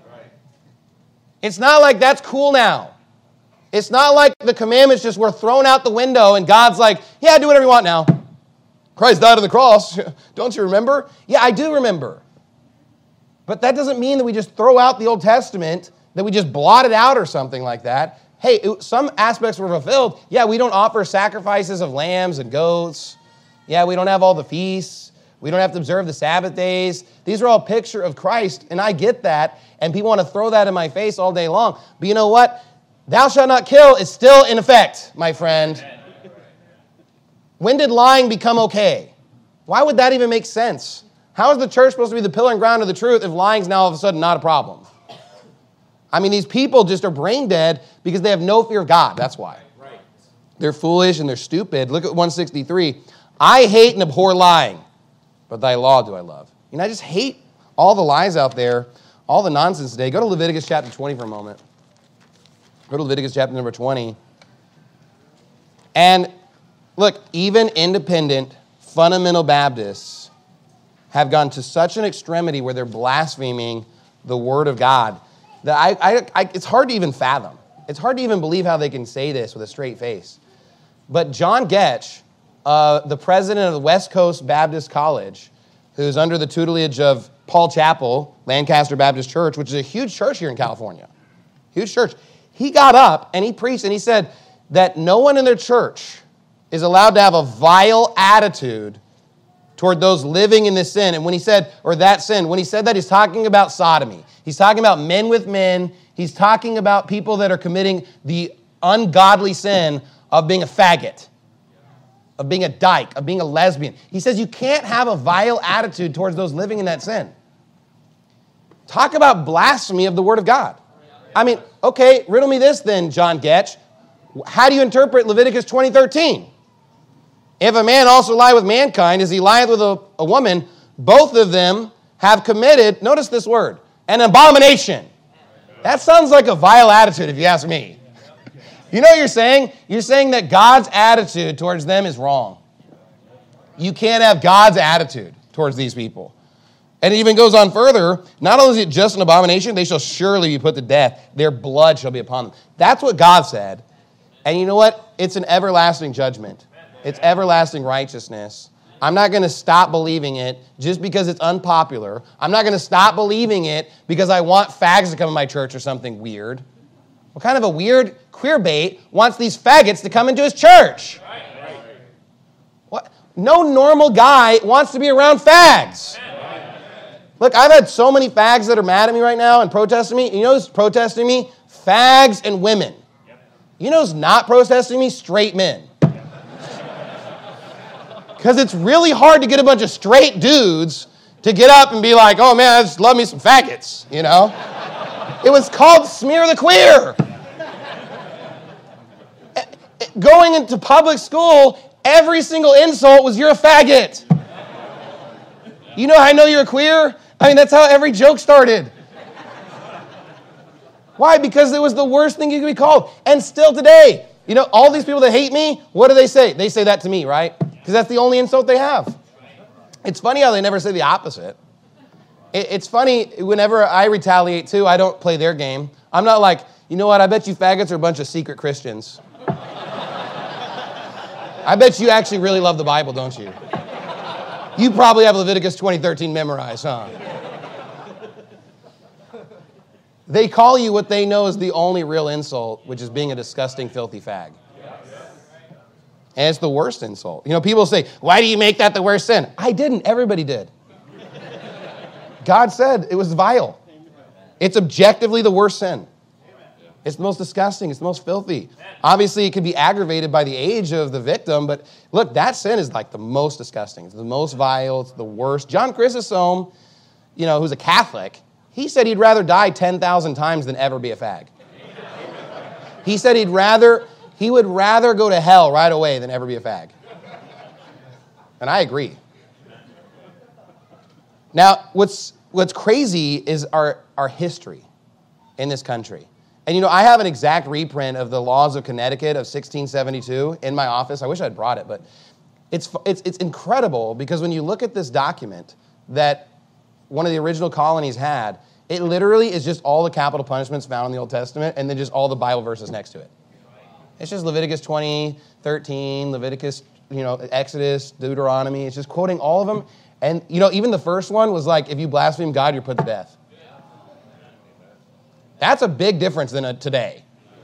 It's not like that's cool now. It's not like the commandments just were thrown out the window and God's like, yeah, do whatever you want now. Christ died on the cross. Don't you remember? Yeah, I do remember. But that doesn't mean that we just throw out the Old Testament, that we just blot it out or something like that. Hey, it, some aspects were fulfilled. Yeah, we don't offer sacrifices of lambs and goats. Yeah, we don't have all the feasts. We don't have to observe the Sabbath days. These are all a picture of Christ, and I get that, and people want to throw that in my face all day long. But you know what? Thou shalt not kill is still in effect, my friend. When did lying become okay? Why would that even make sense? How is the church supposed to be the pillar and ground of the truth if lying's now all of a sudden not a problem? I mean, these people just are brain dead because they have no fear of God. That's why. They're foolish and they're stupid. Look at one sixty-three. I hate and abhor lying, but thy law do I love. You know, I just hate all the lies out there, all the nonsense today. Go to Leviticus chapter twenty for a moment. Go to Leviticus chapter number twenty. And look, even independent, fundamental Baptists have gone to such an extremity where they're blaspheming the Word of God that I, I, I, it's hard to even fathom. It's hard to even believe how they can say this with a straight face. But John Getch, uh, the president of the West Coast Baptist College, who's under the tutelage of Paul Chappell, Lancaster Baptist Church, which is a huge church here in California, huge church, he got up and he preached and he said that no one in their church is allowed to have a vile attitude toward those living in this sin. And when he said, or that sin, when he said that, he's talking about sodomy. He's talking about men with men. He's talking about people that are committing the ungodly sin of being a faggot, of being a dyke, of being a lesbian. He says you can't have a vile attitude towards those living in that sin. Talk about blasphemy of the Word of God. I mean, okay, riddle me this then, John Getch. How do you interpret Leviticus twenty thirteen? If a man also lie with mankind, as he lieth with a, a woman, both of them have committed, notice this word, an abomination. That sounds like a vile attitude, if you ask me. You know what you're saying? You're saying that God's attitude towards them is wrong. You can't have God's attitude towards these people. And it even goes on further. Not only is it just an abomination, they shall surely be put to death. Their blood shall be upon them. That's what God said. And you know what? It's an everlasting judgment. It's everlasting righteousness. I'm not going to stop believing it just because it's unpopular. I'm not going to stop believing it because I want fags to come to my church or something weird. What kind of a weird queer bait wants these faggots to come into his church? What? No normal guy wants to be around fags. Look, I've had so many fags that are mad at me right now and protesting me. You know who's protesting me? Fags and women. You know who's not protesting me? Straight men. Because it's really hard to get a bunch of straight dudes to get up and be like, oh man, I just love me some faggots, you know? It was called Smear the Queer. Going into public school, every single insult was, you're a faggot. You know how I know you're a queer? I mean, that's how every joke started. Why? Because it was the worst thing you could be called. And still today, you know, all these people that hate me, what do they say? They say that to me, right? Because that's the only insult they have. It's funny how they never say the opposite. It's funny, whenever I retaliate too, I don't play their game. I'm not like, you know what, I bet you faggots are a bunch of secret Christians. I bet you actually really love the Bible, don't you? You probably have Leviticus twenty thirteen memorized, huh? They call you what they know is the only real insult, which is being a disgusting, filthy fag. And it's the worst insult. You know, people say, why do you make that the worst sin? I didn't. Everybody did. God said it was vile. It's objectively the worst sin. It's the most disgusting. It's the most filthy. Obviously, it could be aggravated by the age of the victim, but look, that sin is like the most disgusting. It's the most vile. It's the worst. John Chrysostom, you know, who's a Catholic, he said he'd rather die ten thousand times than ever be a fag. He said he'd rather, he would rather go to hell right away than ever be a fag. And I agree. Now, what's what's crazy is our, our history in this country. And, you know, I have an exact reprint of the laws of Connecticut of sixteen seventy-two in my office. I wish I'd brought it, but it's, it's, it's incredible because when you look at this document that one of the original colonies had, it literally is just all the capital punishments found in the Old Testament and then just all the Bible verses next to it. It's just Leviticus twenty, thirteen, Leviticus, you know, Exodus, Deuteronomy. It's just quoting all of them. And, you know, even the first one was like, if you blaspheme God, you're put to death. That's a big difference than a, today.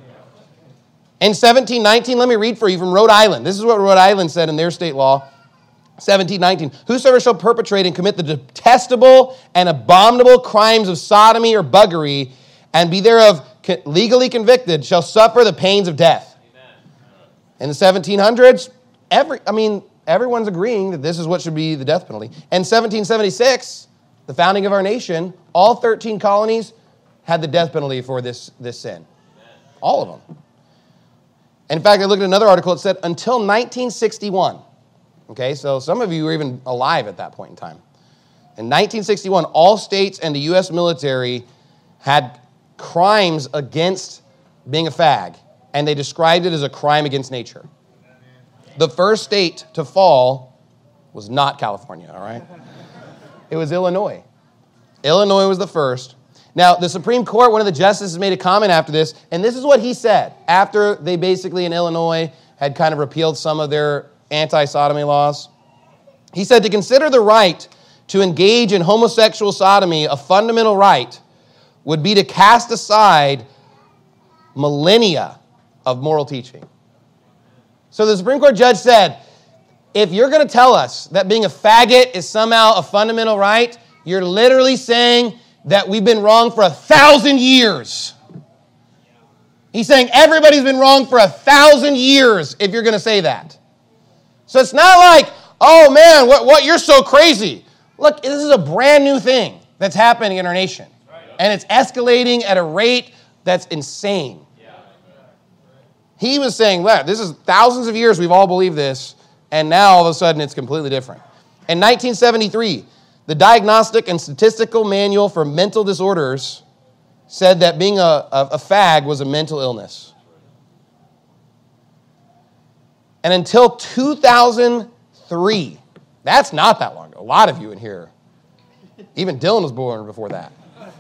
In seventeen nineteen, let me read for you from Rhode Island. This is what Rhode Island said in their state law. seventeen nineteen, whosoever shall perpetrate and commit the detestable and abominable crimes of sodomy or buggery and be thereof legally convicted shall suffer the pains of death. Amen. In the seventeen hundreds, every, I mean, everyone's agreeing that this is what should be the death penalty. In seventeen seventy-six, the founding of our nation, all thirteen colonies had the death penalty for this, this sin. All of them. And in fact, I looked at another article. It said until nineteen sixty-one. Okay, so some of you were even alive at that point in time. In nineteen sixty-one, all states and the U S military had crimes against being a fag, and they described it as a crime against nature. The first state to fall was not California, all right? It was Illinois. Illinois was the first. Now, the Supreme Court, one of the justices made a comment after this, and this is what he said after they basically in Illinois had kind of repealed some of their anti-sodomy laws. He said to consider the right to engage in homosexual sodomy a fundamental right would be to cast aside millennia of moral teaching. So the Supreme Court judge said, if you're going to tell us that being a faggot is somehow a fundamental right, you're literally saying that we've been wrong for a thousand years. He's saying everybody's been wrong for a thousand years if you're going to say that. So it's not like, oh man, what, what, you're so crazy. Look, this is a brand new thing that's happening in our nation. And it's escalating at a rate that's insane. He was saying, well, this is thousands of years we've all believed this, and now all of a sudden it's completely different. In nineteen seventy-three, the Diagnostic and Statistical Manual for Mental Disorders said that being a, a, a fag was a mental illness. And until two thousand three, That's not that long ago. A lot of you in here. Even Dylan was born before that.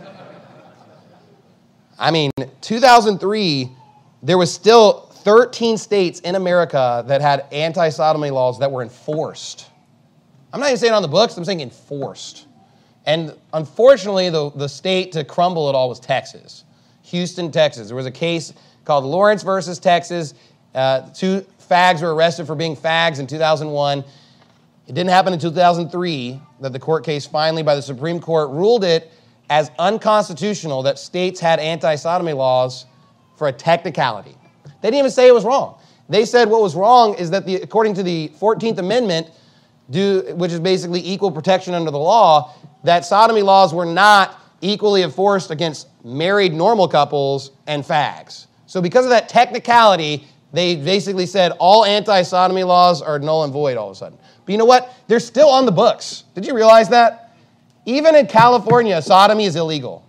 I mean, two thousand three, there was still thirteen states in America that had anti-sodomy laws that were enforced. I'm not even saying on the books, I'm saying enforced. And unfortunately, the, the state to crumble it all was Texas. Houston, Texas. There was a case called Lawrence versus Texas. Uh, two fags were arrested for being fags in two thousand one. It didn't happen in two thousand three that the court case finally by the Supreme Court ruled it as unconstitutional that states had anti-sodomy laws for a technicality. They didn't even say it was wrong. They said what was wrong is that the, according to the fourteenth Amendment, do, which is basically equal protection under the law, that sodomy laws were not equally enforced against married normal couples and fags. So because of that technicality, they basically said all anti-sodomy laws are null and void all of a sudden. But you know what? They're still on the books. Did you realize that? Even in California, sodomy is illegal.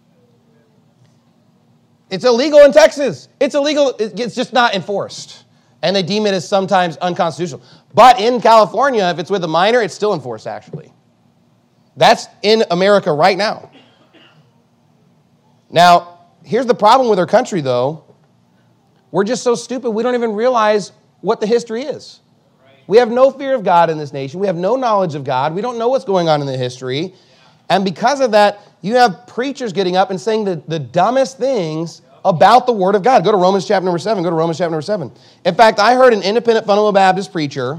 It's illegal in Texas. It's illegal. It's just not enforced. And they deem it as sometimes unconstitutional. But in California, if it's with a minor, it's still enforced, actually. That's in America right now. Now, here's the problem with our country, though. We're just so stupid, we don't even realize what the history is. We have no fear of God in this nation. We have no knowledge of God. We don't know what's going on in the history. And because of that, you have preachers getting up and saying the, the dumbest things about the Word of God. Go to Romans chapter number seven. Go to Romans chapter number seven. In fact, I heard an independent fundamental Baptist preacher.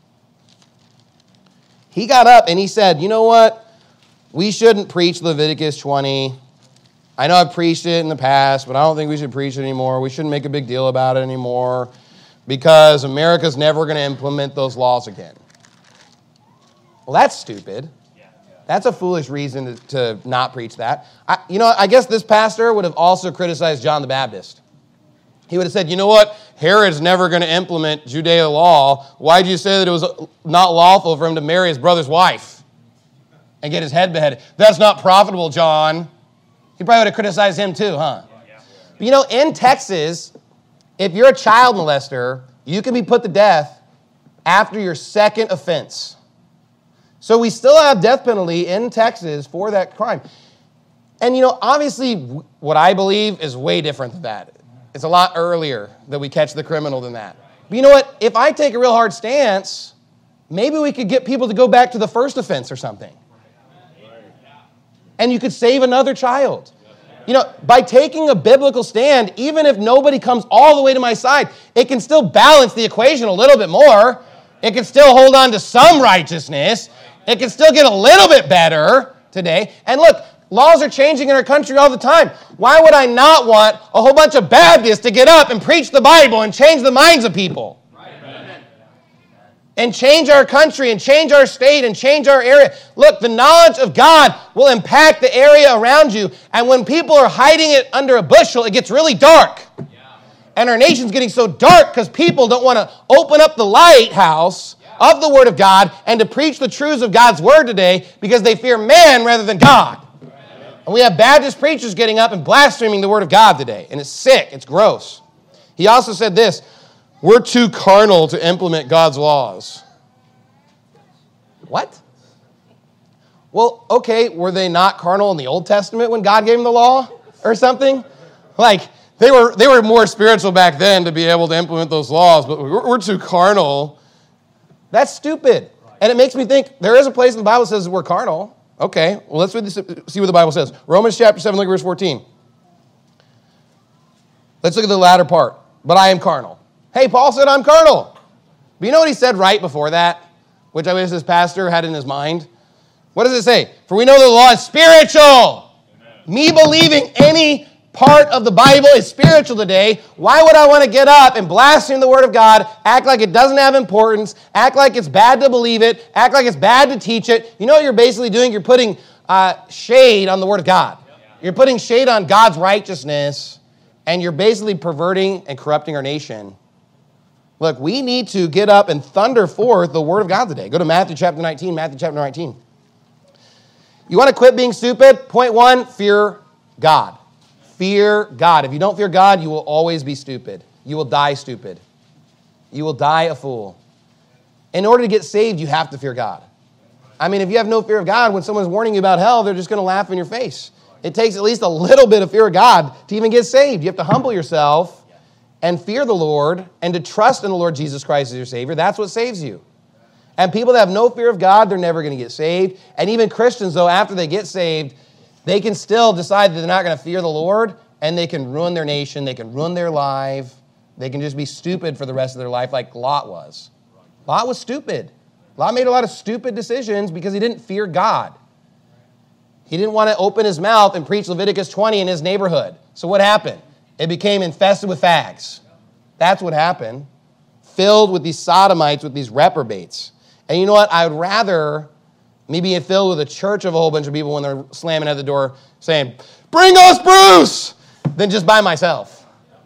He got up and he said, you know what? We shouldn't preach Leviticus twenty. I know I've preached it in the past, but I don't think we should preach it anymore. We shouldn't make a big deal about it anymore because America's never going to implement those laws again. Well, that's stupid. That's a foolish reason to, to not preach that. I, you know, I guess this pastor would have also criticized John the Baptist. He would have said, you know what? Herod's never going to implement Judea law. Why did you say that it was not lawful for him to marry his brother's wife and get his head beheaded? That's not profitable, John. He probably would have criticized him too, huh? But you know, in Texas, if you're a child molester, you can be put to death after your second offense. So we still have death penalty in Texas for that crime. And, you know, obviously what I believe is way different than that. It's a lot earlier that we catch the criminal than that. But you know what? If I take a real hard stance, maybe we could get people to go back to the first offense or something. And you could save another child. You know, by taking a biblical stand, even if nobody comes all the way to my side, it can still balance the equation a little bit more. It can still hold on to some righteousness. It can still get a little bit better today. And look, laws are changing in our country all the time. Why would I not want a whole bunch of Baptists to get up and preach the Bible and change the minds of people? And change our country and change our state and change our area. Look, the knowledge of God will impact the area around you. And when people are hiding it under a bushel, it gets really dark. Yeah. And our nation's getting so dark because people don't want to open up the lighthouse yeah. of the Word of God and to preach the truths of God's Word today because they fear man rather than God. Right. And we have Baptist preachers getting up and blaspheming the Word of God today. And it's sick. It's gross. He also said this. We're too carnal to implement God's laws. What? Well, okay, were they not carnal in the Old Testament when God gave them the law or something? Like, they were they were more spiritual back then to be able to implement those laws, but we're, we're too carnal. That's stupid. And it makes me think, there is a place in the Bible that says we're carnal. Okay, well, let's read this, see what the Bible says. Romans chapter seven, look at verse fourteen. Let's look at the latter part. But I am carnal. Hey, Paul said I'm carnal. But you know what he said right before that? Which I wish this pastor had in his mind. What does it say? For we know the law is spiritual. Amen. Me believing any part of the Bible is spiritual today. Why would I want to get up and blaspheme the Word of God, act like it doesn't have importance, act like it's bad to believe it, act like it's bad to teach it? You know what you're basically doing? You're putting uh, shade on the Word of God. You're putting shade on God's righteousness, and you're basically perverting and corrupting our nation. Look, we need to get up and thunder forth the Word of God today. Go to Matthew chapter nineteen, Matthew chapter nineteen. You want to quit being stupid? Point one, fear God. Fear God. If you don't fear God, you will always be stupid. You will die stupid. You will die a fool. In order to get saved, you have to fear God. I mean, if you have no fear of God, when someone's warning you about hell, they're just going to laugh in your face. It takes at least a little bit of fear of God to even get saved. You have to humble yourself and fear the Lord and to trust in the Lord Jesus Christ as your Savior. That's what saves you. And people that have no fear of God, they're never going to get saved. And even Christians, though, after they get saved, they can still decide that they're not going to fear the Lord, and they can ruin their nation, they can ruin their life, they can just be stupid for the rest of their life like Lot was. Lot was stupid. Lot made a lot of stupid decisions because he didn't fear God. He didn't want to open his mouth and preach Leviticus twenty in his neighborhood. So what happened? It became infested with fags. That's what happened. Filled with these sodomites, with these reprobates. And you know what? I would rather me be filled with a church of a whole bunch of people when they're slamming at the door saying, "Bring us Bruce," than just by myself.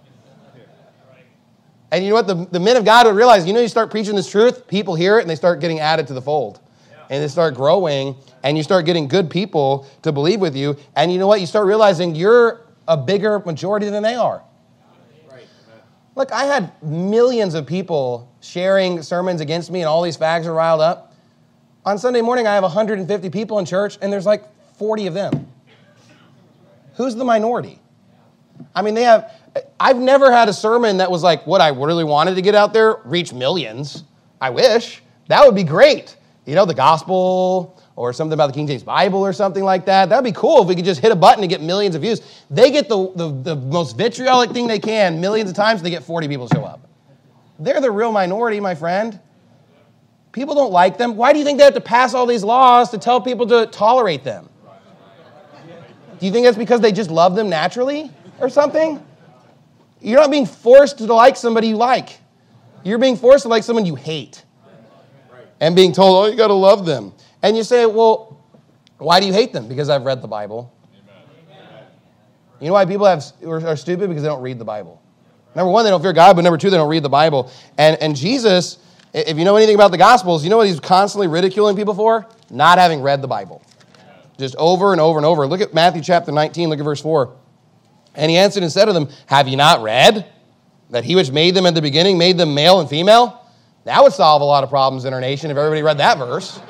And you know what? The, the men of God would realize, you know, you start preaching this truth, people hear it, and they start getting added to the fold. And they start growing, and you start getting good people to believe with you. And you know what? You start realizing you're a bigger majority than they are. Look, I had millions of people sharing sermons against me, and all these fags are riled up. On Sunday morning, I have one hundred fifty people in church, and there's like forty of them. Who's the minority? I mean, they have... I've never had a sermon that was like what I really wanted to get out there, reach millions. I wish. That would be great. You know, the gospel or something about the King James Bible or something like that. That would be cool if we could just hit a button and get millions of views. They get the, the, the most vitriolic thing they can millions of times, they get forty people to show up. They're the real minority, my friend. People don't like them. Why do you think they have to pass all these laws to tell people to tolerate them? Do you think that's because they just love them naturally or something? You're not being forced to like somebody you like. You're being forced to like someone you hate. And being told, oh, you got to love them. And you say, well, why do you hate them? Because I've read the Bible. You know why people have, are stupid? Because they don't read the Bible. Number one, they don't fear God, but number two, they don't read the Bible. And, and Jesus, if you know anything about the Gospels, you know what he's constantly ridiculing people for? Not having read the Bible. Just over and over and over. Look at Matthew chapter nineteen, look at verse four. And he answered and said to them, have you not read that he which made them at the beginning made them male and female? That would solve a lot of problems in our nation if everybody read that verse.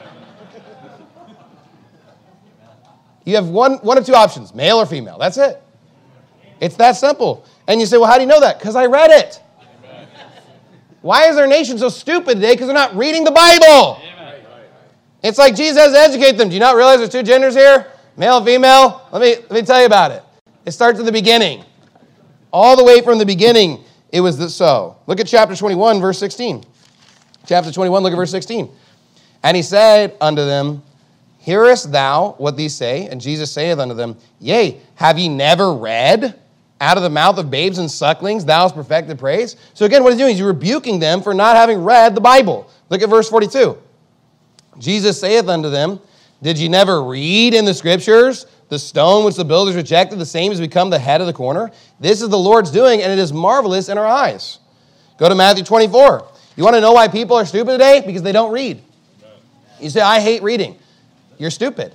You have one, one of two options, male or female. That's it. It's that simple. And you say, well, how do you know that? Because I read it. Why is our nation so stupid today? Because they're not reading the Bible. It's like Jesus has to educate them. Do you not realize there's two genders here? Male and female? Let me, let me tell you about it. It starts at the beginning. All the way from the beginning, it was this so. Look at chapter twenty-one, verse sixteen. Chapter twenty-one, look at verse sixteen. And he said unto them, hearest thou what these say? And Jesus saith unto them, yea, have ye never read? Out of the mouth of babes and sucklings, thou hast perfected praise. So again, what he's doing is he's rebuking them for not having read the Bible. Look at verse forty-two. Jesus saith unto them, did ye never read in the scriptures, the stone which the builders rejected, the same has become the head of the corner? This is the Lord's doing, and it is marvelous in our eyes. Go to Matthew twenty-four. You want to know why people are stupid today? Because they don't read. You say, I hate reading. You're stupid.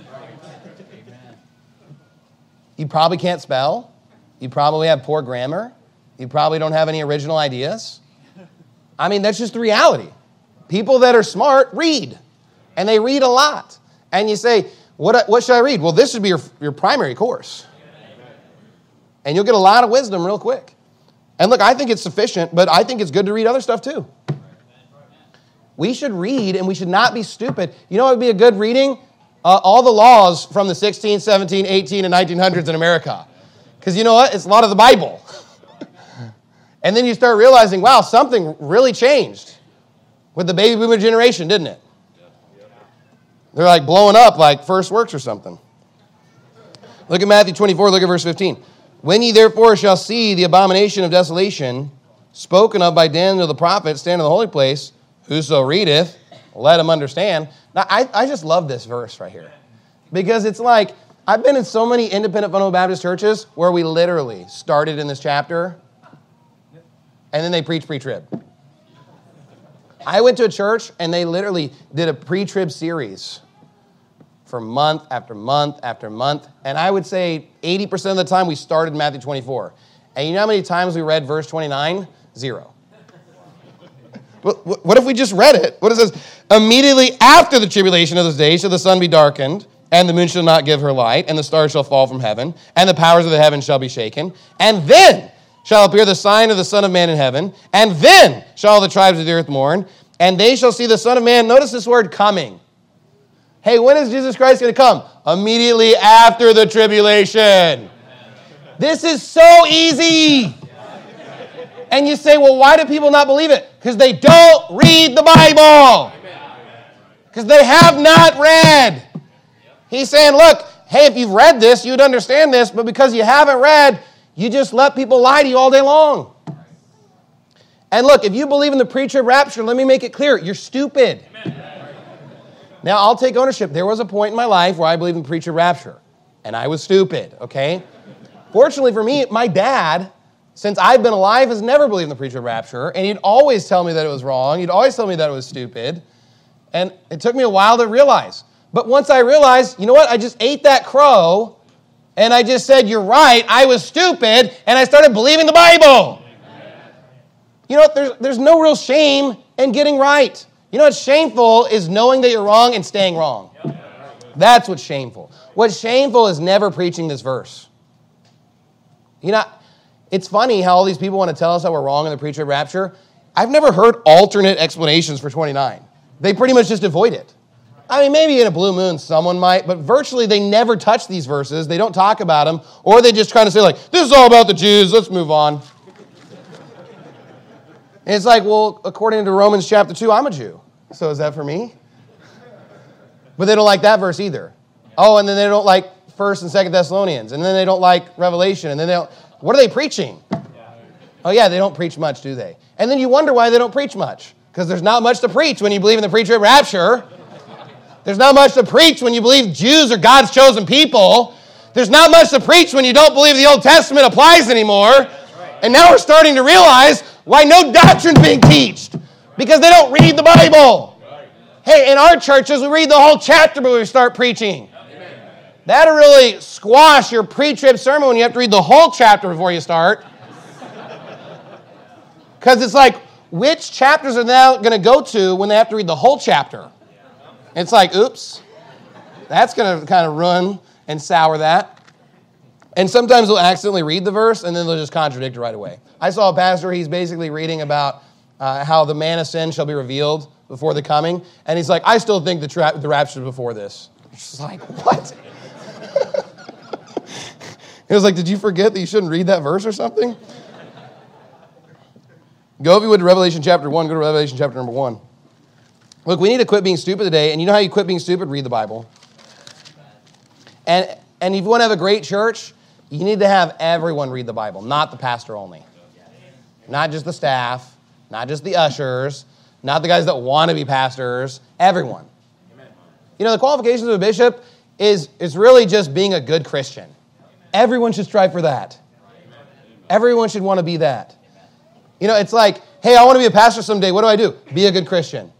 You probably can't spell. You probably have poor grammar. You probably don't have any original ideas. I mean, that's just the reality. People that are smart read, and they read a lot. And you say, what, what should I read? Well, this should be your, your primary course. And you'll get a lot of wisdom real quick. And look, I think it's sufficient, but I think it's good to read other stuff too. We should read, and we should not be stupid. You know what would be a good reading? Uh, all the laws from the sixteen, seventeen, eighteen, and nineteen hundreds in America. Because you know what? It's a lot of the Bible. And then you start realizing, wow, something really changed with the baby boomer generation, didn't it? They're like blowing up like First Works or something. Look at Matthew twenty-four, look at verse fifteen. When ye therefore shall see the abomination of desolation, spoken of by Daniel the prophet, stand in the holy place, whoso readeth, let him understand. Now, I, I just love this verse right here. Because it's like, I've been in so many independent fundamental Baptist churches where we literally started in this chapter, and then they preach pre-trib. I went to a church, and they literally did a pre-trib series for month after month after month. And I would say eighty percent of the time we started Matthew twenty-four. And you know how many times we read verse twenty-nine? Zero. What, what if we just read it? What it says? Immediately after the tribulation of those days shall the sun be darkened, and the moon shall not give her light, and the stars shall fall from heaven, and the powers of the heavens shall be shaken. And then shall appear the sign of the Son of Man in heaven, and then shall all the tribes of the earth mourn, and they shall see the Son of Man. Notice this word, coming. Hey, when is Jesus Christ going to come? Immediately after the tribulation. This is so easy. And you say, well, why do people not believe it? Because they don't read the Bible. Because they have not read. He's saying, look, hey, if you've read this, you'd understand this, but because you haven't read, you just let people lie to you all day long. And look, if you believe in the pre-trib rapture, let me make it clear, you're stupid. Now, I'll take ownership. There was a point in my life where I believed in the pre-trib rapture, and I was stupid, okay? Fortunately for me, my dad, since I've been alive, has never believed in the pre-trib rapture, and he'd always tell me that it was wrong. He'd always tell me that it was stupid, and it took me a while to realize. But once I realized, you know what, I just ate that crow, and I just said, you're right, I was stupid, and I started believing the Bible. You know what, there's, there's no real shame in getting right. You know what's shameful is knowing that you're wrong and staying wrong. That's what's shameful. What's shameful is never preaching this verse. You know, it's funny how all these people want to tell us that we're wrong in the pre-trib rapture. I've never heard alternate explanations for twenty-nine. They pretty much just avoid it. I mean, maybe in a blue moon someone might, but virtually they never touch these verses. They don't talk about them, or they just kind of say like, this is all about the Jews, let's move on. And it's like, well, according to Romans chapter two, I'm a Jew. So is that for me? But they don't like that verse either. Oh, and then they don't like First and Second Thessalonians, and then they don't like Revelation, and then they don't. What are they preaching? Oh yeah, they don't preach much, do they? And then you wonder why they don't preach much. Because there's not much to preach when you believe in the pre-trib rapture. There's not much to preach when you believe Jews are God's chosen people. There's not much to preach when you don't believe the Old Testament applies anymore. And now we're starting to realize why no doctrine's being taught. Because they don't read the Bible. Hey, in our churches, we read the whole chapter before we start preaching. That'll really squash your pre-trib sermon when you have to read the whole chapter before you start. Because it's like, which chapters are they now going to go to when they have to read the whole chapter? It's like, oops, that's going to kind of ruin and sour that. And sometimes they'll accidentally read the verse, and then they'll just contradict it right away. I saw a pastor, he's basically reading about uh, how the man of sin shall be revealed before the coming, and he's like, I still think the, tra- the rapture is before this. It's like, what? It was like, did you forget that you shouldn't read that verse or something? Go, if you would, to Revelation chapter one. Go to Revelation chapter number one. Look, we need to quit being stupid today. And you know how you quit being stupid? Read the Bible. And, and if you want to have a great church, you need to have everyone read the Bible, not the pastor only. Not just the staff, not just the ushers, not the guys that want to be pastors, everyone. You know, the qualifications of a bishop is, is really just being a good Christian. Everyone should strive for that. Everyone should want to be that. You know, it's like, hey, I want to be a pastor someday. What do I do? Be a good Christian.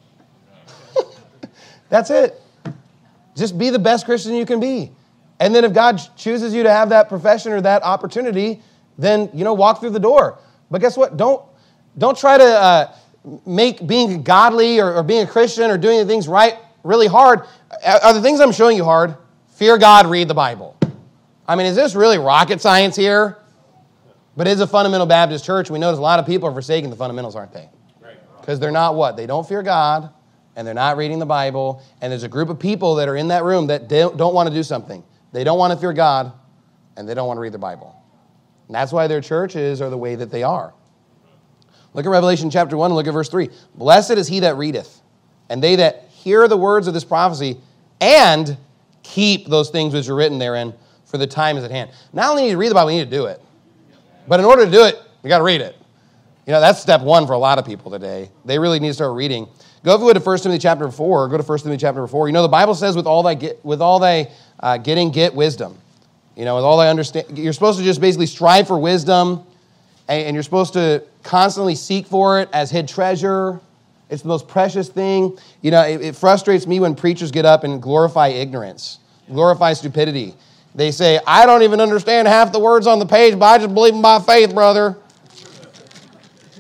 That's it. Just be the best Christian you can be. And then if God chooses you to have that profession or that opportunity, then, you know, walk through the door. But guess what? Don't, don't try to uh, make being godly or, or being a Christian or doing the things right really hard. Are the things I'm showing you hard? Fear God, read the Bible. I mean, is this really rocket science here? But it is a fundamental Baptist church. We notice a lot of people are forsaking the fundamentals, aren't they? Because they're not what? They don't fear God, and they're not reading the Bible, and there's a group of people that are in that room that don't, don't want to do something. They don't want to fear God, and they don't want to read the Bible. And that's why their churches are the way that they are. Look at Revelation chapter one and look at verse three. Blessed is he that readeth, and they that hear the words of this prophecy, and keep those things which are written therein, for the time is at hand. Not only need to read the Bible, we need to do it. But in order to do it, we got to read it. You know, that's step one for a lot of people today. They really need to start reading. Go if you would to First Timothy chapter four. Go to First Timothy chapter four. You know, the Bible says with all thy get, with all thy uh, getting, get wisdom. You know, with all thy understand, you're supposed to just basically strive for wisdom, and, and you're supposed to constantly seek for it as hid treasure. It's the most precious thing. You know, it, it frustrates me when preachers get up and glorify ignorance, glorify stupidity. They say, I don't even understand half the words on the page, but I just believe them by faith, brother.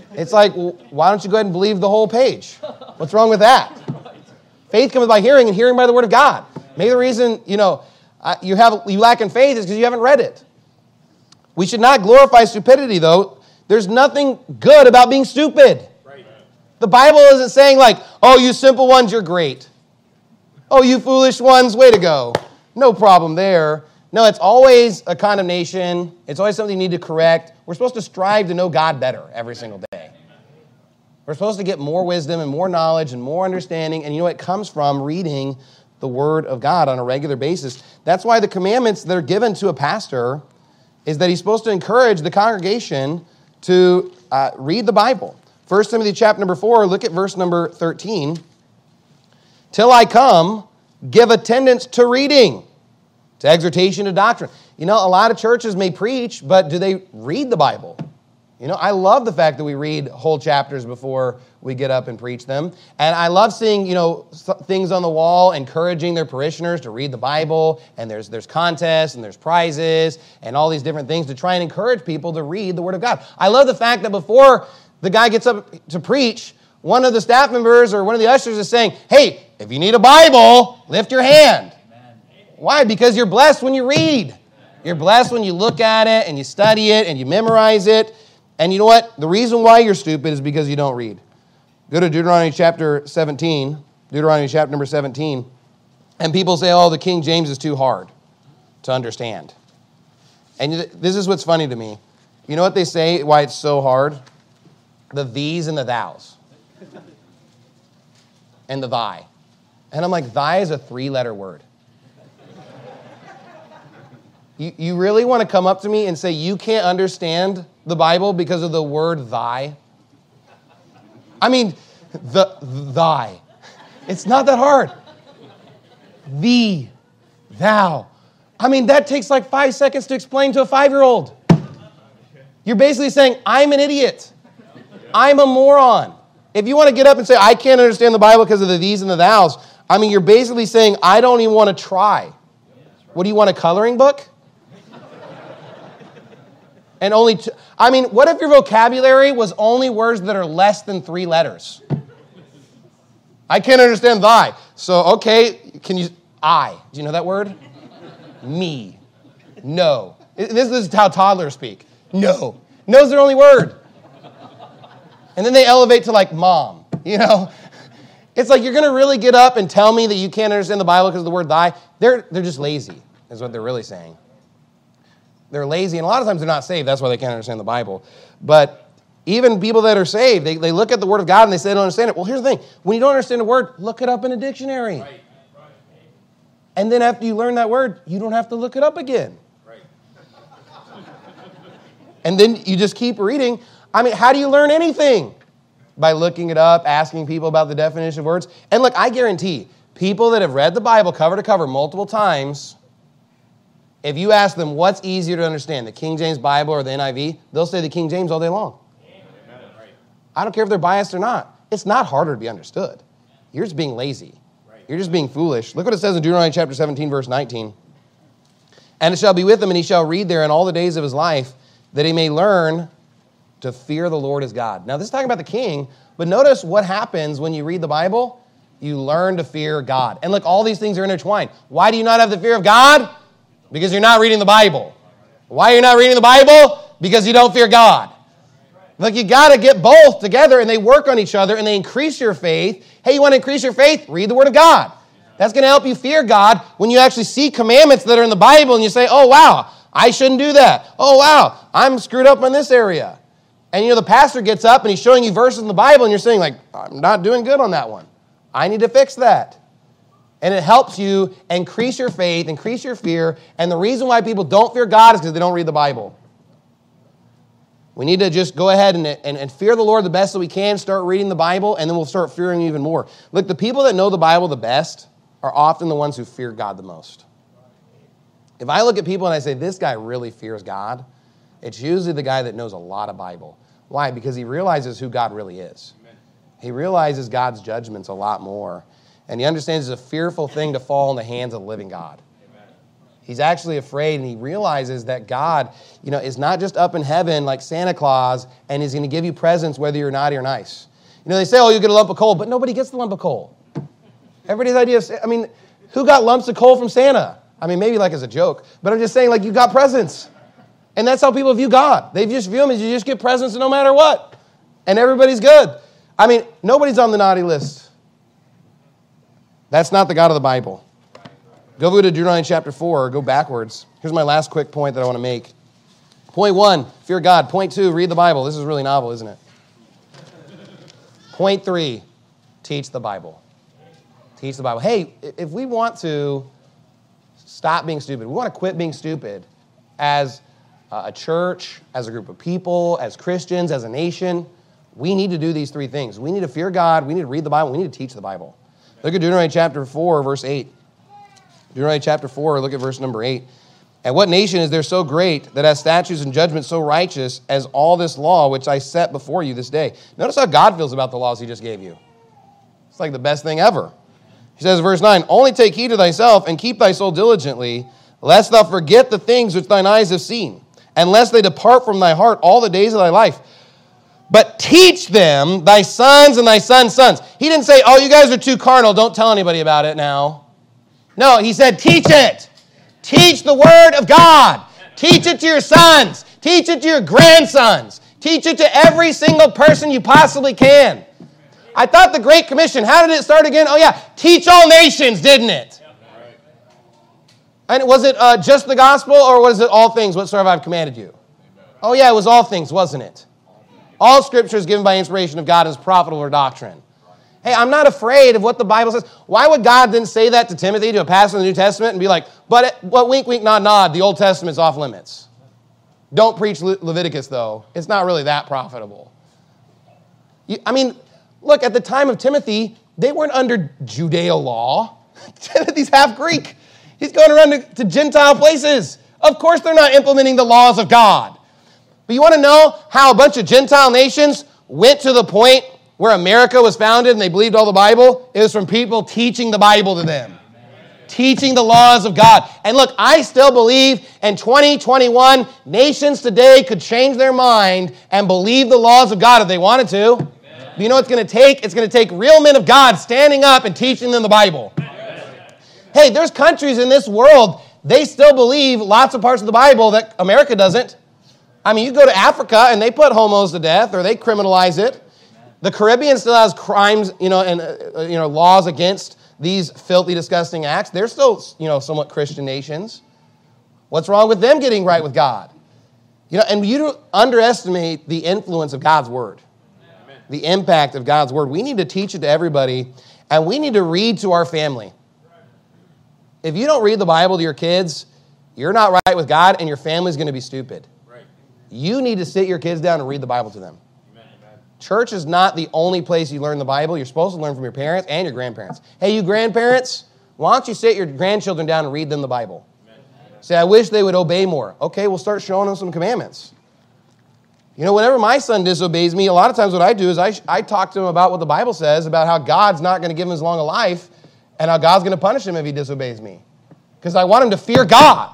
It's like, well, why don't you go ahead and believe the whole page? What's wrong with that? Faith comes by hearing, and hearing by the word of God. Maybe the reason, you know, uh, you have you lack in faith is because you haven't read it. We should not glorify stupidity, though. There's nothing good about being stupid. Right. The Bible isn't saying like, oh, you simple ones, you're great. Oh, you foolish ones, way to go. No problem there. No, it's always a condemnation. It's always something you need to correct. We're supposed to strive to know God better every single day. We're supposed to get more wisdom and more knowledge and more understanding. And you know, it comes from reading the Word of God on a regular basis. That's why the commandments that are given to a pastor is that he's supposed to encourage the congregation to uh, read the Bible. First Timothy chapter number four, look at verse number thirteen. Till I come, give attendance to reading, to exhortation, to doctrine. You know, a lot of churches may preach, but do they read the Bible? You know, I love the fact that we read whole chapters before we get up and preach them. And I love seeing, you know, things on the wall encouraging their parishioners to read the Bible. And there's there's contests and there's prizes and all these different things to try and encourage people to read the Word of God. I love the fact that before the guy gets up to preach, one of the staff members or one of the ushers is saying, hey, if you need a Bible, lift your hand. Amen. Why? Because you're blessed when you read. You're blessed when you look at it and you study it and you memorize it. And you know what? The reason why you're stupid is because you don't read. Go to Deuteronomy chapter seventeen, Deuteronomy chapter number seventeen, and people say, oh, the King James is too hard to understand. And this is what's funny to me. You know what they say, why it's so hard? The these and the thous. And the thy. And I'm like, thy is a three-letter word. You, you really want to come up to me and say you can't understand the Bible because of the word thy? I mean, the thy. It's not that hard. Thee, thou. I mean, that takes like five seconds to explain to a five-year-old. You're basically saying, I'm an idiot. I'm a moron. If you want to get up and say, I can't understand the Bible because of the these and the thous, I mean, you're basically saying, I don't even want to try. What do you want, a coloring book? And only, two, I mean, what if your vocabulary was only words that are less than three letters? I can't understand thy. So, okay, can you, I. Do you know that word? Me. No. This is how toddlers speak. No. No's their only word. And then they elevate to like mom, you know? It's like you're going to really get up and tell me that you can't understand the Bible because of the word thy? They're, they're just lazy, is what they're really saying. They're lazy, and a lot of times they're not saved. That's why they can't understand the Bible. But even people that are saved, they, they look at the Word of God and they say they don't understand it. Well, here's the thing. When you don't understand a word, look it up in a dictionary. Right. And then after you learn that word, you don't have to look it up again. Right. And then you just keep reading. I mean, how do you learn anything? By looking it up, asking people about the definition of words. And look, I guarantee, people that have read the Bible cover to cover multiple times, if you ask them what's easier to understand, the King James Bible or the N I V, they'll say the King James all day long. I don't care if they're biased or not. It's not harder to be understood. You're just being lazy. You're just being foolish. Look what it says in Deuteronomy chapter seventeen, verse nineteen. And it shall be with him, and he shall read there in all the days of his life, that he may learn to fear the Lord his God. Now, this is talking about the king, but notice what happens when you read the Bible. You learn to fear God. And look, all these things are intertwined. Why do you not have the fear of God? Because you're not reading the Bible. Why are you not reading the Bible? Because you don't fear God. Like, you got to get both together, and they work on each other, and they increase your faith. Hey, you want to increase your faith? Read the Word of God. That's going to help you fear God when you actually see commandments that are in the Bible, and you say, oh, wow, I shouldn't do that. Oh, wow, I'm screwed up in this area. And, you know, the pastor gets up, and he's showing you verses in the Bible, and you're saying, like, I'm not doing good on that one. I need to fix that. And it helps you increase your faith, increase your fear. And the reason why people don't fear God is because they don't read the Bible. We need to just go ahead and, and, and fear the Lord the best that we can, start reading the Bible, and then we'll start fearing even more. Look, the people that know the Bible the best are often the ones who fear God the most. If I look at people and I say, this guy really fears God, it's usually the guy that knows a lot of Bible. Why? Because he realizes who God really is. He realizes God's judgments a lot more. And he understands it's a fearful thing to fall in the hands of the living God. Amen. He's actually afraid, and he realizes that God, you know, is not just up in heaven like Santa Claus, and is going to give you presents whether you're naughty or nice. You know, they say, oh, you get a lump of coal, but nobody gets the lump of coal. Everybody's idea of, I mean, who got lumps of coal from Santa? I mean, maybe like as a joke, but I'm just saying, like, you got presents. And that's how people view God. They just view him as you just get presents no matter what. And everybody's good. I mean, nobody's on the naughty list. That's not the God of the Bible. Go over to Deuteronomy chapter four, or go backwards. Here's my last quick point that I want to make. Point one, fear God. Point two, read the Bible. This is really novel, isn't it? Point three, teach the Bible. Teach the Bible. Hey, if we want to stop being stupid, we want to quit being stupid as a church, as a group of people, as Christians, as a nation, we need to do these three things. We need to fear God, we need to read the Bible, we need to teach the Bible. Look at Deuteronomy chapter four, verse eight. Deuteronomy chapter four, look at verse number eight. And what nation is there so great that has statutes and judgments so righteous as all this law which I set before you this day? Notice how God feels about the laws he just gave you. It's like the best thing ever. He says, verse nine, only take heed to thyself and keep thy soul diligently, lest thou forget the things which thine eyes have seen, and lest they depart from thy heart all the days of thy life. But teach them thy sons and thy sons' sons. He didn't say, oh, you guys are too carnal, don't tell anybody about it now. No, he said, teach it. Teach the word of God. Teach it to your sons. Teach it to your grandsons. Teach it to every single person you possibly can. I thought the Great Commission, how did it start again? Oh yeah, teach all nations, didn't it? And was it uh, just the gospel, or was it all things whatsoever I've commanded you? Oh yeah, it was all things, wasn't it? All Scripture is given by inspiration of God as profitable for doctrine. Hey, I'm not afraid of what the Bible says. Why would God then say that to Timothy, to a pastor in the New Testament, and be like, but, it, but wink, wink, nod, nod, the Old Testament's off limits. Don't preach Le- Leviticus, though. It's not really that profitable. You, I mean, look, at the time of Timothy, they weren't under Judeo law. Timothy's half Greek. He's going around to, to Gentile places. Of course they're not implementing the laws of God. But you want to know how a bunch of Gentile nations went to the point where America was founded and they believed all the Bible? It was from people teaching the Bible to them. Teaching the laws of God. And look, I still believe in twenty twenty-one, nations today could change their mind and believe the laws of God if they wanted to. Amen. But you know what it's going to take? It's going to take real men of God standing up and teaching them the Bible. Amen. Hey, there's countries in this world, they still believe lots of parts of the Bible that America doesn't. I mean, you go to Africa and they put homos to death or they criminalize it. The Caribbean still has crimes, you know, and uh, you know laws against these filthy, disgusting acts. They're still, you know, somewhat Christian nations. What's wrong with them getting right with God? You know, and you don't underestimate the influence of God's word, Amen. The impact of God's word. We need to teach it to everybody, and we need to read to our family. If you don't read the Bible to your kids, you're not right with God, and your family's going to be stupid. Right. You need to sit your kids down and read the Bible to them. Church is not the only place you learn the Bible. You're supposed to learn from your parents and your grandparents. Hey, you grandparents, why don't you sit your grandchildren down and read them the Bible? Amen. Say, I wish they would obey more. Okay, we'll start showing them some commandments. You know, whenever my son disobeys me, a lot of times what I do is I, I talk to him about what the Bible says, about how God's not going to give him as long a life, and how God's going to punish him if he disobeys me. Because I want him to fear God.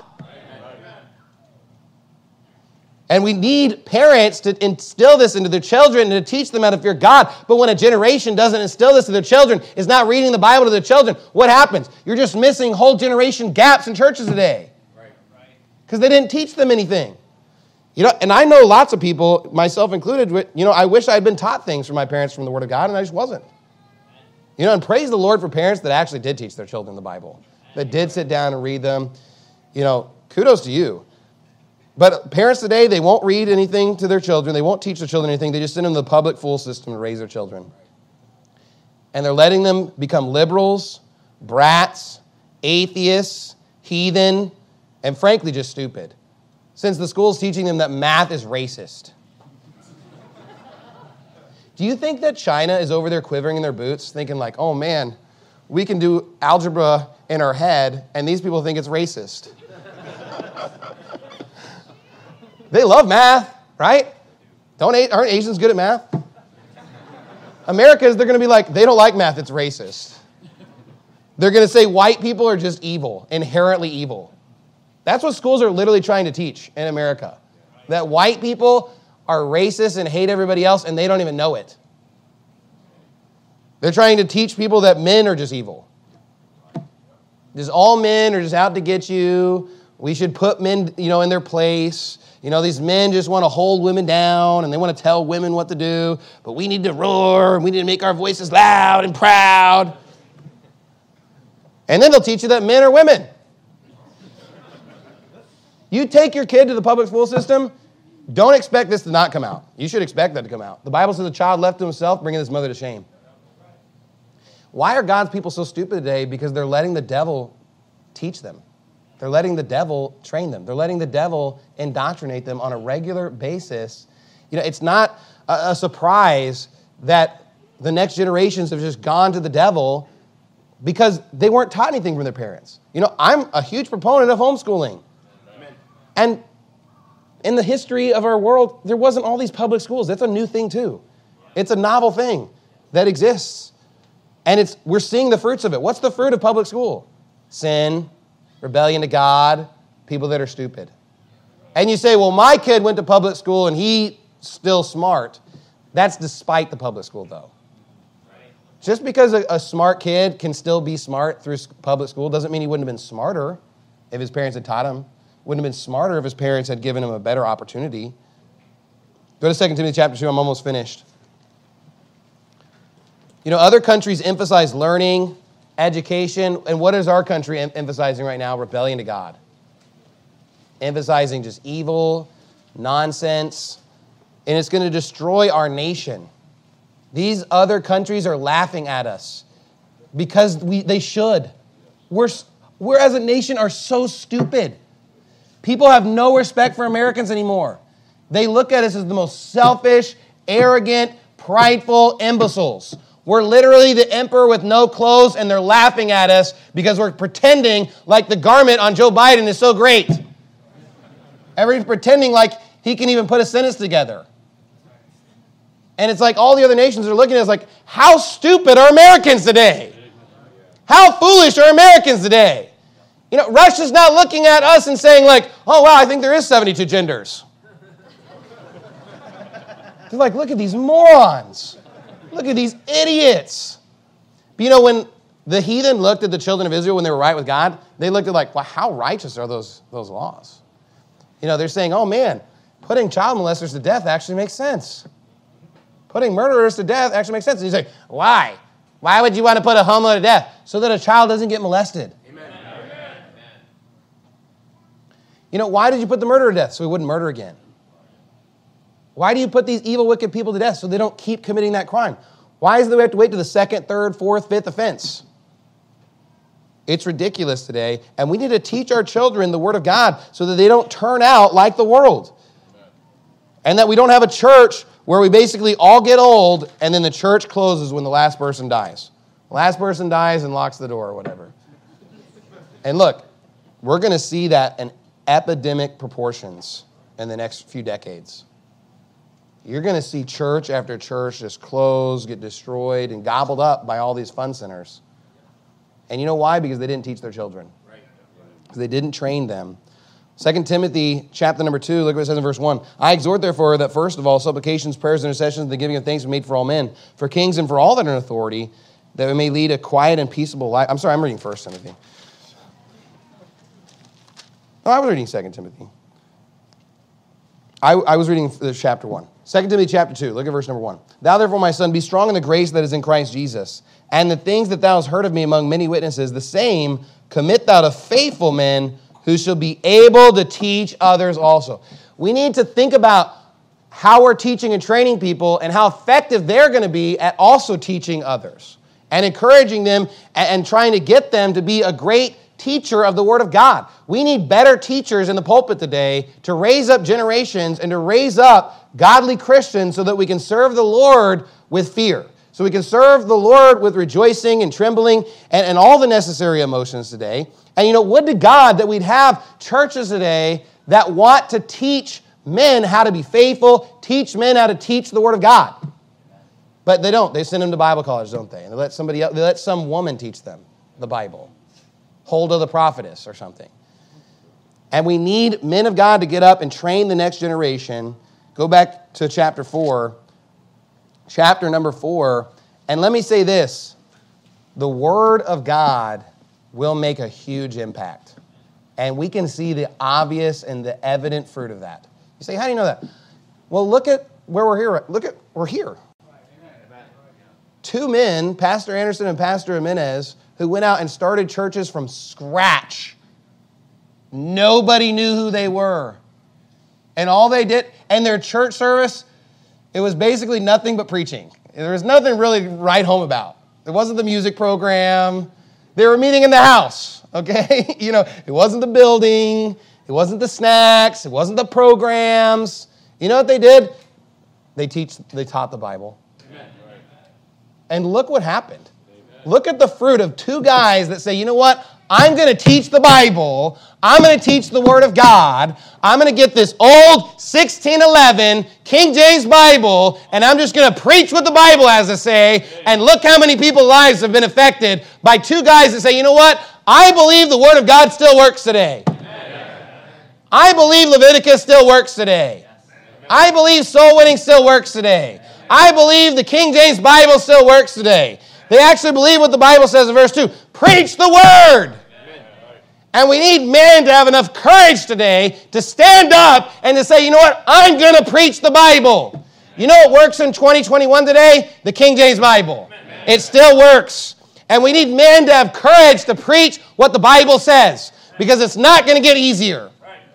And we need parents to instill this into their children and to teach them how to fear God. But when a generation doesn't instill this to their children, is not reading the Bible to their children, what happens? You're just missing whole generation gaps in churches today. Right, right. Because they didn't teach them anything. You know, and I know lots of people, myself included, you know, I wish I had been taught things from my parents from the Word of God, and I just wasn't. You know, and praise the Lord for parents that actually did teach their children the Bible, that did sit down and read them. You know, kudos to you. But parents today, they won't read anything to their children. They won't teach their children anything. They just send them to the public school system to raise their children. And they're letting them become liberals, brats, atheists, heathen, and frankly, just stupid. Since the school's teaching them that math is racist. Do you think that China is over there quivering in their boots, thinking like, oh man, we can do algebra in our head, and these people think it's racist? They love math, right? Don't aren't Asians good at math? Americans, they're going to be like, they don't like math, it's racist. They're going to say white people are just evil, inherently evil. That's what schools are literally trying to teach in America. That white people are racist and hate everybody else, and they don't even know it. They're trying to teach people that men are just evil. Just all men are just out to get you. We should put men, you know, in their place. You know, these men just want to hold women down, and they want to tell women what to do, but we need to roar, and we need to make our voices loud and proud. And then they'll teach you that men are women. You take your kid to the public school system, don't expect this to not come out. You should expect that to come out. The Bible says a child left to himself, bringing his mother to shame. Why are God's people so stupid today? Because they're letting the devil teach them. They're letting the devil train them. They're letting the devil indoctrinate them on a regular basis. You know, it's not a, a surprise that the next generations have just gone to the devil because they weren't taught anything from their parents. You know, I'm a huge proponent of homeschooling. Amen. And in the history of our world, there wasn't all these public schools. That's a new thing too. It's a novel thing that exists. And it's we're seeing the fruits of it. What's the fruit of public school? Sin, rebellion to God, people that are stupid. And you say, well, my kid went to public school and he's still smart. That's despite the public school, though. Just because a, a smart kid can still be smart through public school doesn't mean he wouldn't have been smarter if his parents had taught him. Wouldn't have been smarter if his parents had given him a better opportunity. Go to Second Timothy chapter two. I'm almost finished. You know, other countries emphasize learning, education, and what is our country em- emphasizing right now? Rebellion to God. Emphasizing just evil, nonsense, and it's going to destroy our nation. These other countries are laughing at us because we they should. We're, we're as a nation are so stupid. People have no respect for Americans anymore. They look at us as the most selfish, arrogant, prideful imbeciles. We're literally the emperor with no clothes, and they're laughing at us because we're pretending like the garment on Joe Biden is so great. Everybody's pretending like he can even put a sentence together. And it's like all the other nations are looking at us like, how stupid are Americans today? How foolish are Americans today? You know, Russia's not looking at us and saying like, oh, wow, I think there is seventy-two genders. They're like, look at these morons. Look at these idiots. But you know, when the heathen looked at the children of Israel when they were right with God, they looked at like, well, how righteous are those, those laws? You know, they're saying, oh man, putting child molesters to death actually makes sense. Putting murderers to death actually makes sense. And you say, why? Why would you want to put a homo to death? So that a child doesn't get molested. Amen. Amen. You know, why did you put the murderer to death? So he wouldn't murder again. Why do you put these evil, wicked people to death? So they don't keep committing that crime. Why is it that we have to wait to the second, third, fourth, fifth offense? It's ridiculous today, and we need to teach our children the Word of God so that they don't turn out like the world. And that we don't have a church where we basically all get old and then the church closes when the last person dies. The last person dies and locks the door or whatever. And look, we're going to see that in epidemic proportions in the next few decades. You're going to see church after church just close, get destroyed, and gobbled up by all these fun centers. And you know why? Because they didn't teach their children. Because they didn't train them. Second Timothy chapter number two, look what it says in verse one. I exhort, therefore, that first of all, supplications, prayers, intercessions, and the giving of thanks be made for all men, for kings and for all that are in authority, that we may lead a quiet and peaceable life. I'm sorry, I'm reading First Timothy. No, I was reading Second Timothy. I, I was reading chapter one. Second Timothy chapter two, look at verse number one. Thou therefore, my son, be strong in the grace that is in Christ Jesus, and the things that thou hast heard of me among many witnesses, the same commit thou to faithful men who shall be able to teach others also. We need to think about how we're teaching and training people and how effective they're going to be at also teaching others and encouraging them and trying to get them to be a great teacher of the Word of God. We need better teachers in the pulpit today to raise up generations and to raise up godly Christians so that we can serve the Lord with fear. So we can serve the Lord with rejoicing and trembling and, and all the necessary emotions today. And you know, would to God that we'd have churches today that want to teach men how to be faithful, teach men how to teach the Word of God. But they don't. They send them to Bible college, don't they? And they let somebody else, they let some woman teach them the Bible. Huldah the prophetess or something. And we need men of God to get up and train the next generation. Go back to chapter four. Chapter number four. And let me say this. The Word of God will make a huge impact. And we can see the obvious and the evident fruit of that. You say, how do you know that? Well, look at where we're here. Look at, we're here. Two men, Pastor Anderson and Pastor Jimenez, who went out and started churches from scratch. Nobody knew who they were. And all they did, and their church service, it was basically nothing but preaching. There was nothing really to write home about. It wasn't the music program. They were meeting in the house, okay? You know, it wasn't the building. It wasn't the snacks. It wasn't the programs. You know what they did? They teach. They taught the Bible. Amen. And look what happened. Amen. Look at the fruit of two guys that say, you know what? I'm going to teach the Bible. I'm going to teach the Word of God. I'm going to get this old sixteen eleven King James Bible, and I'm just going to preach what the Bible has to say. And look how many people's lives have been affected by two guys that say, you know what? I believe the Word of God still works today. I believe Leviticus still works today. I believe soul winning still works today. I believe the King James Bible still works today. They actually believe what the Bible says in verse two. Preach the Word. And we need men to have enough courage today to stand up and to say, you know what? I'm going to preach the Bible. You know what works in twenty twenty-one today? The King James Bible. It still works. And we need men to have courage to preach what the Bible says, because it's not going to get easier.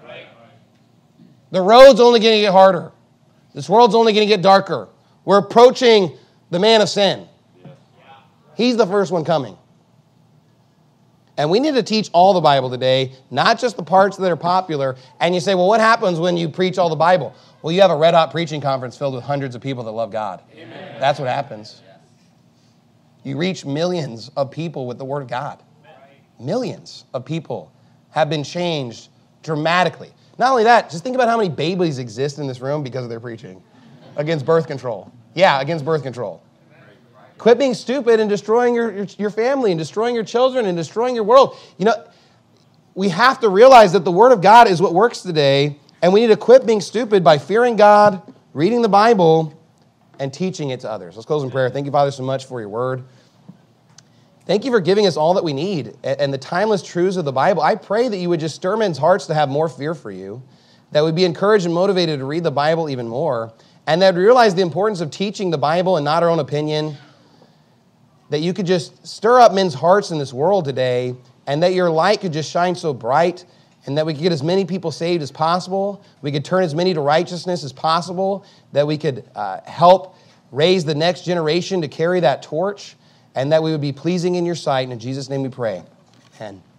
The road's only going to get harder. This world's only going to get darker. We're approaching the man of sin. He's the first one coming. And we need to teach all the Bible today, not just the parts that are popular. And you say, well, what happens when you preach all the Bible? Well, you have a red-hot preaching conference filled with hundreds of people that love God. Amen. That's what happens. You reach millions of people with the Word of God. Millions of people have been changed dramatically. Not only that, just think about how many babies exist in this room because of their preaching against birth control. Yeah, against birth control. Quit being stupid and destroying your, your, your family and destroying your children and destroying your world. You know, we have to realize that the Word of God is what works today, and we need to quit being stupid by fearing God, reading the Bible, and teaching it to others. Let's close in prayer. Thank you, Father, so much for your Word. Thank you for giving us all that we need and the timeless truths of the Bible. I pray that you would just stir men's hearts to have more fear for you, that we'd be encouraged and motivated to read the Bible even more, and that we'd realize the importance of teaching the Bible and not our own opinion, that you could just stir up men's hearts in this world today, and that your light could just shine so bright, and that we could get as many people saved as possible, we could turn as many to righteousness as possible, that we could uh, help raise the next generation to carry that torch, and that we would be pleasing in your sight. And in Jesus' name we pray. Amen.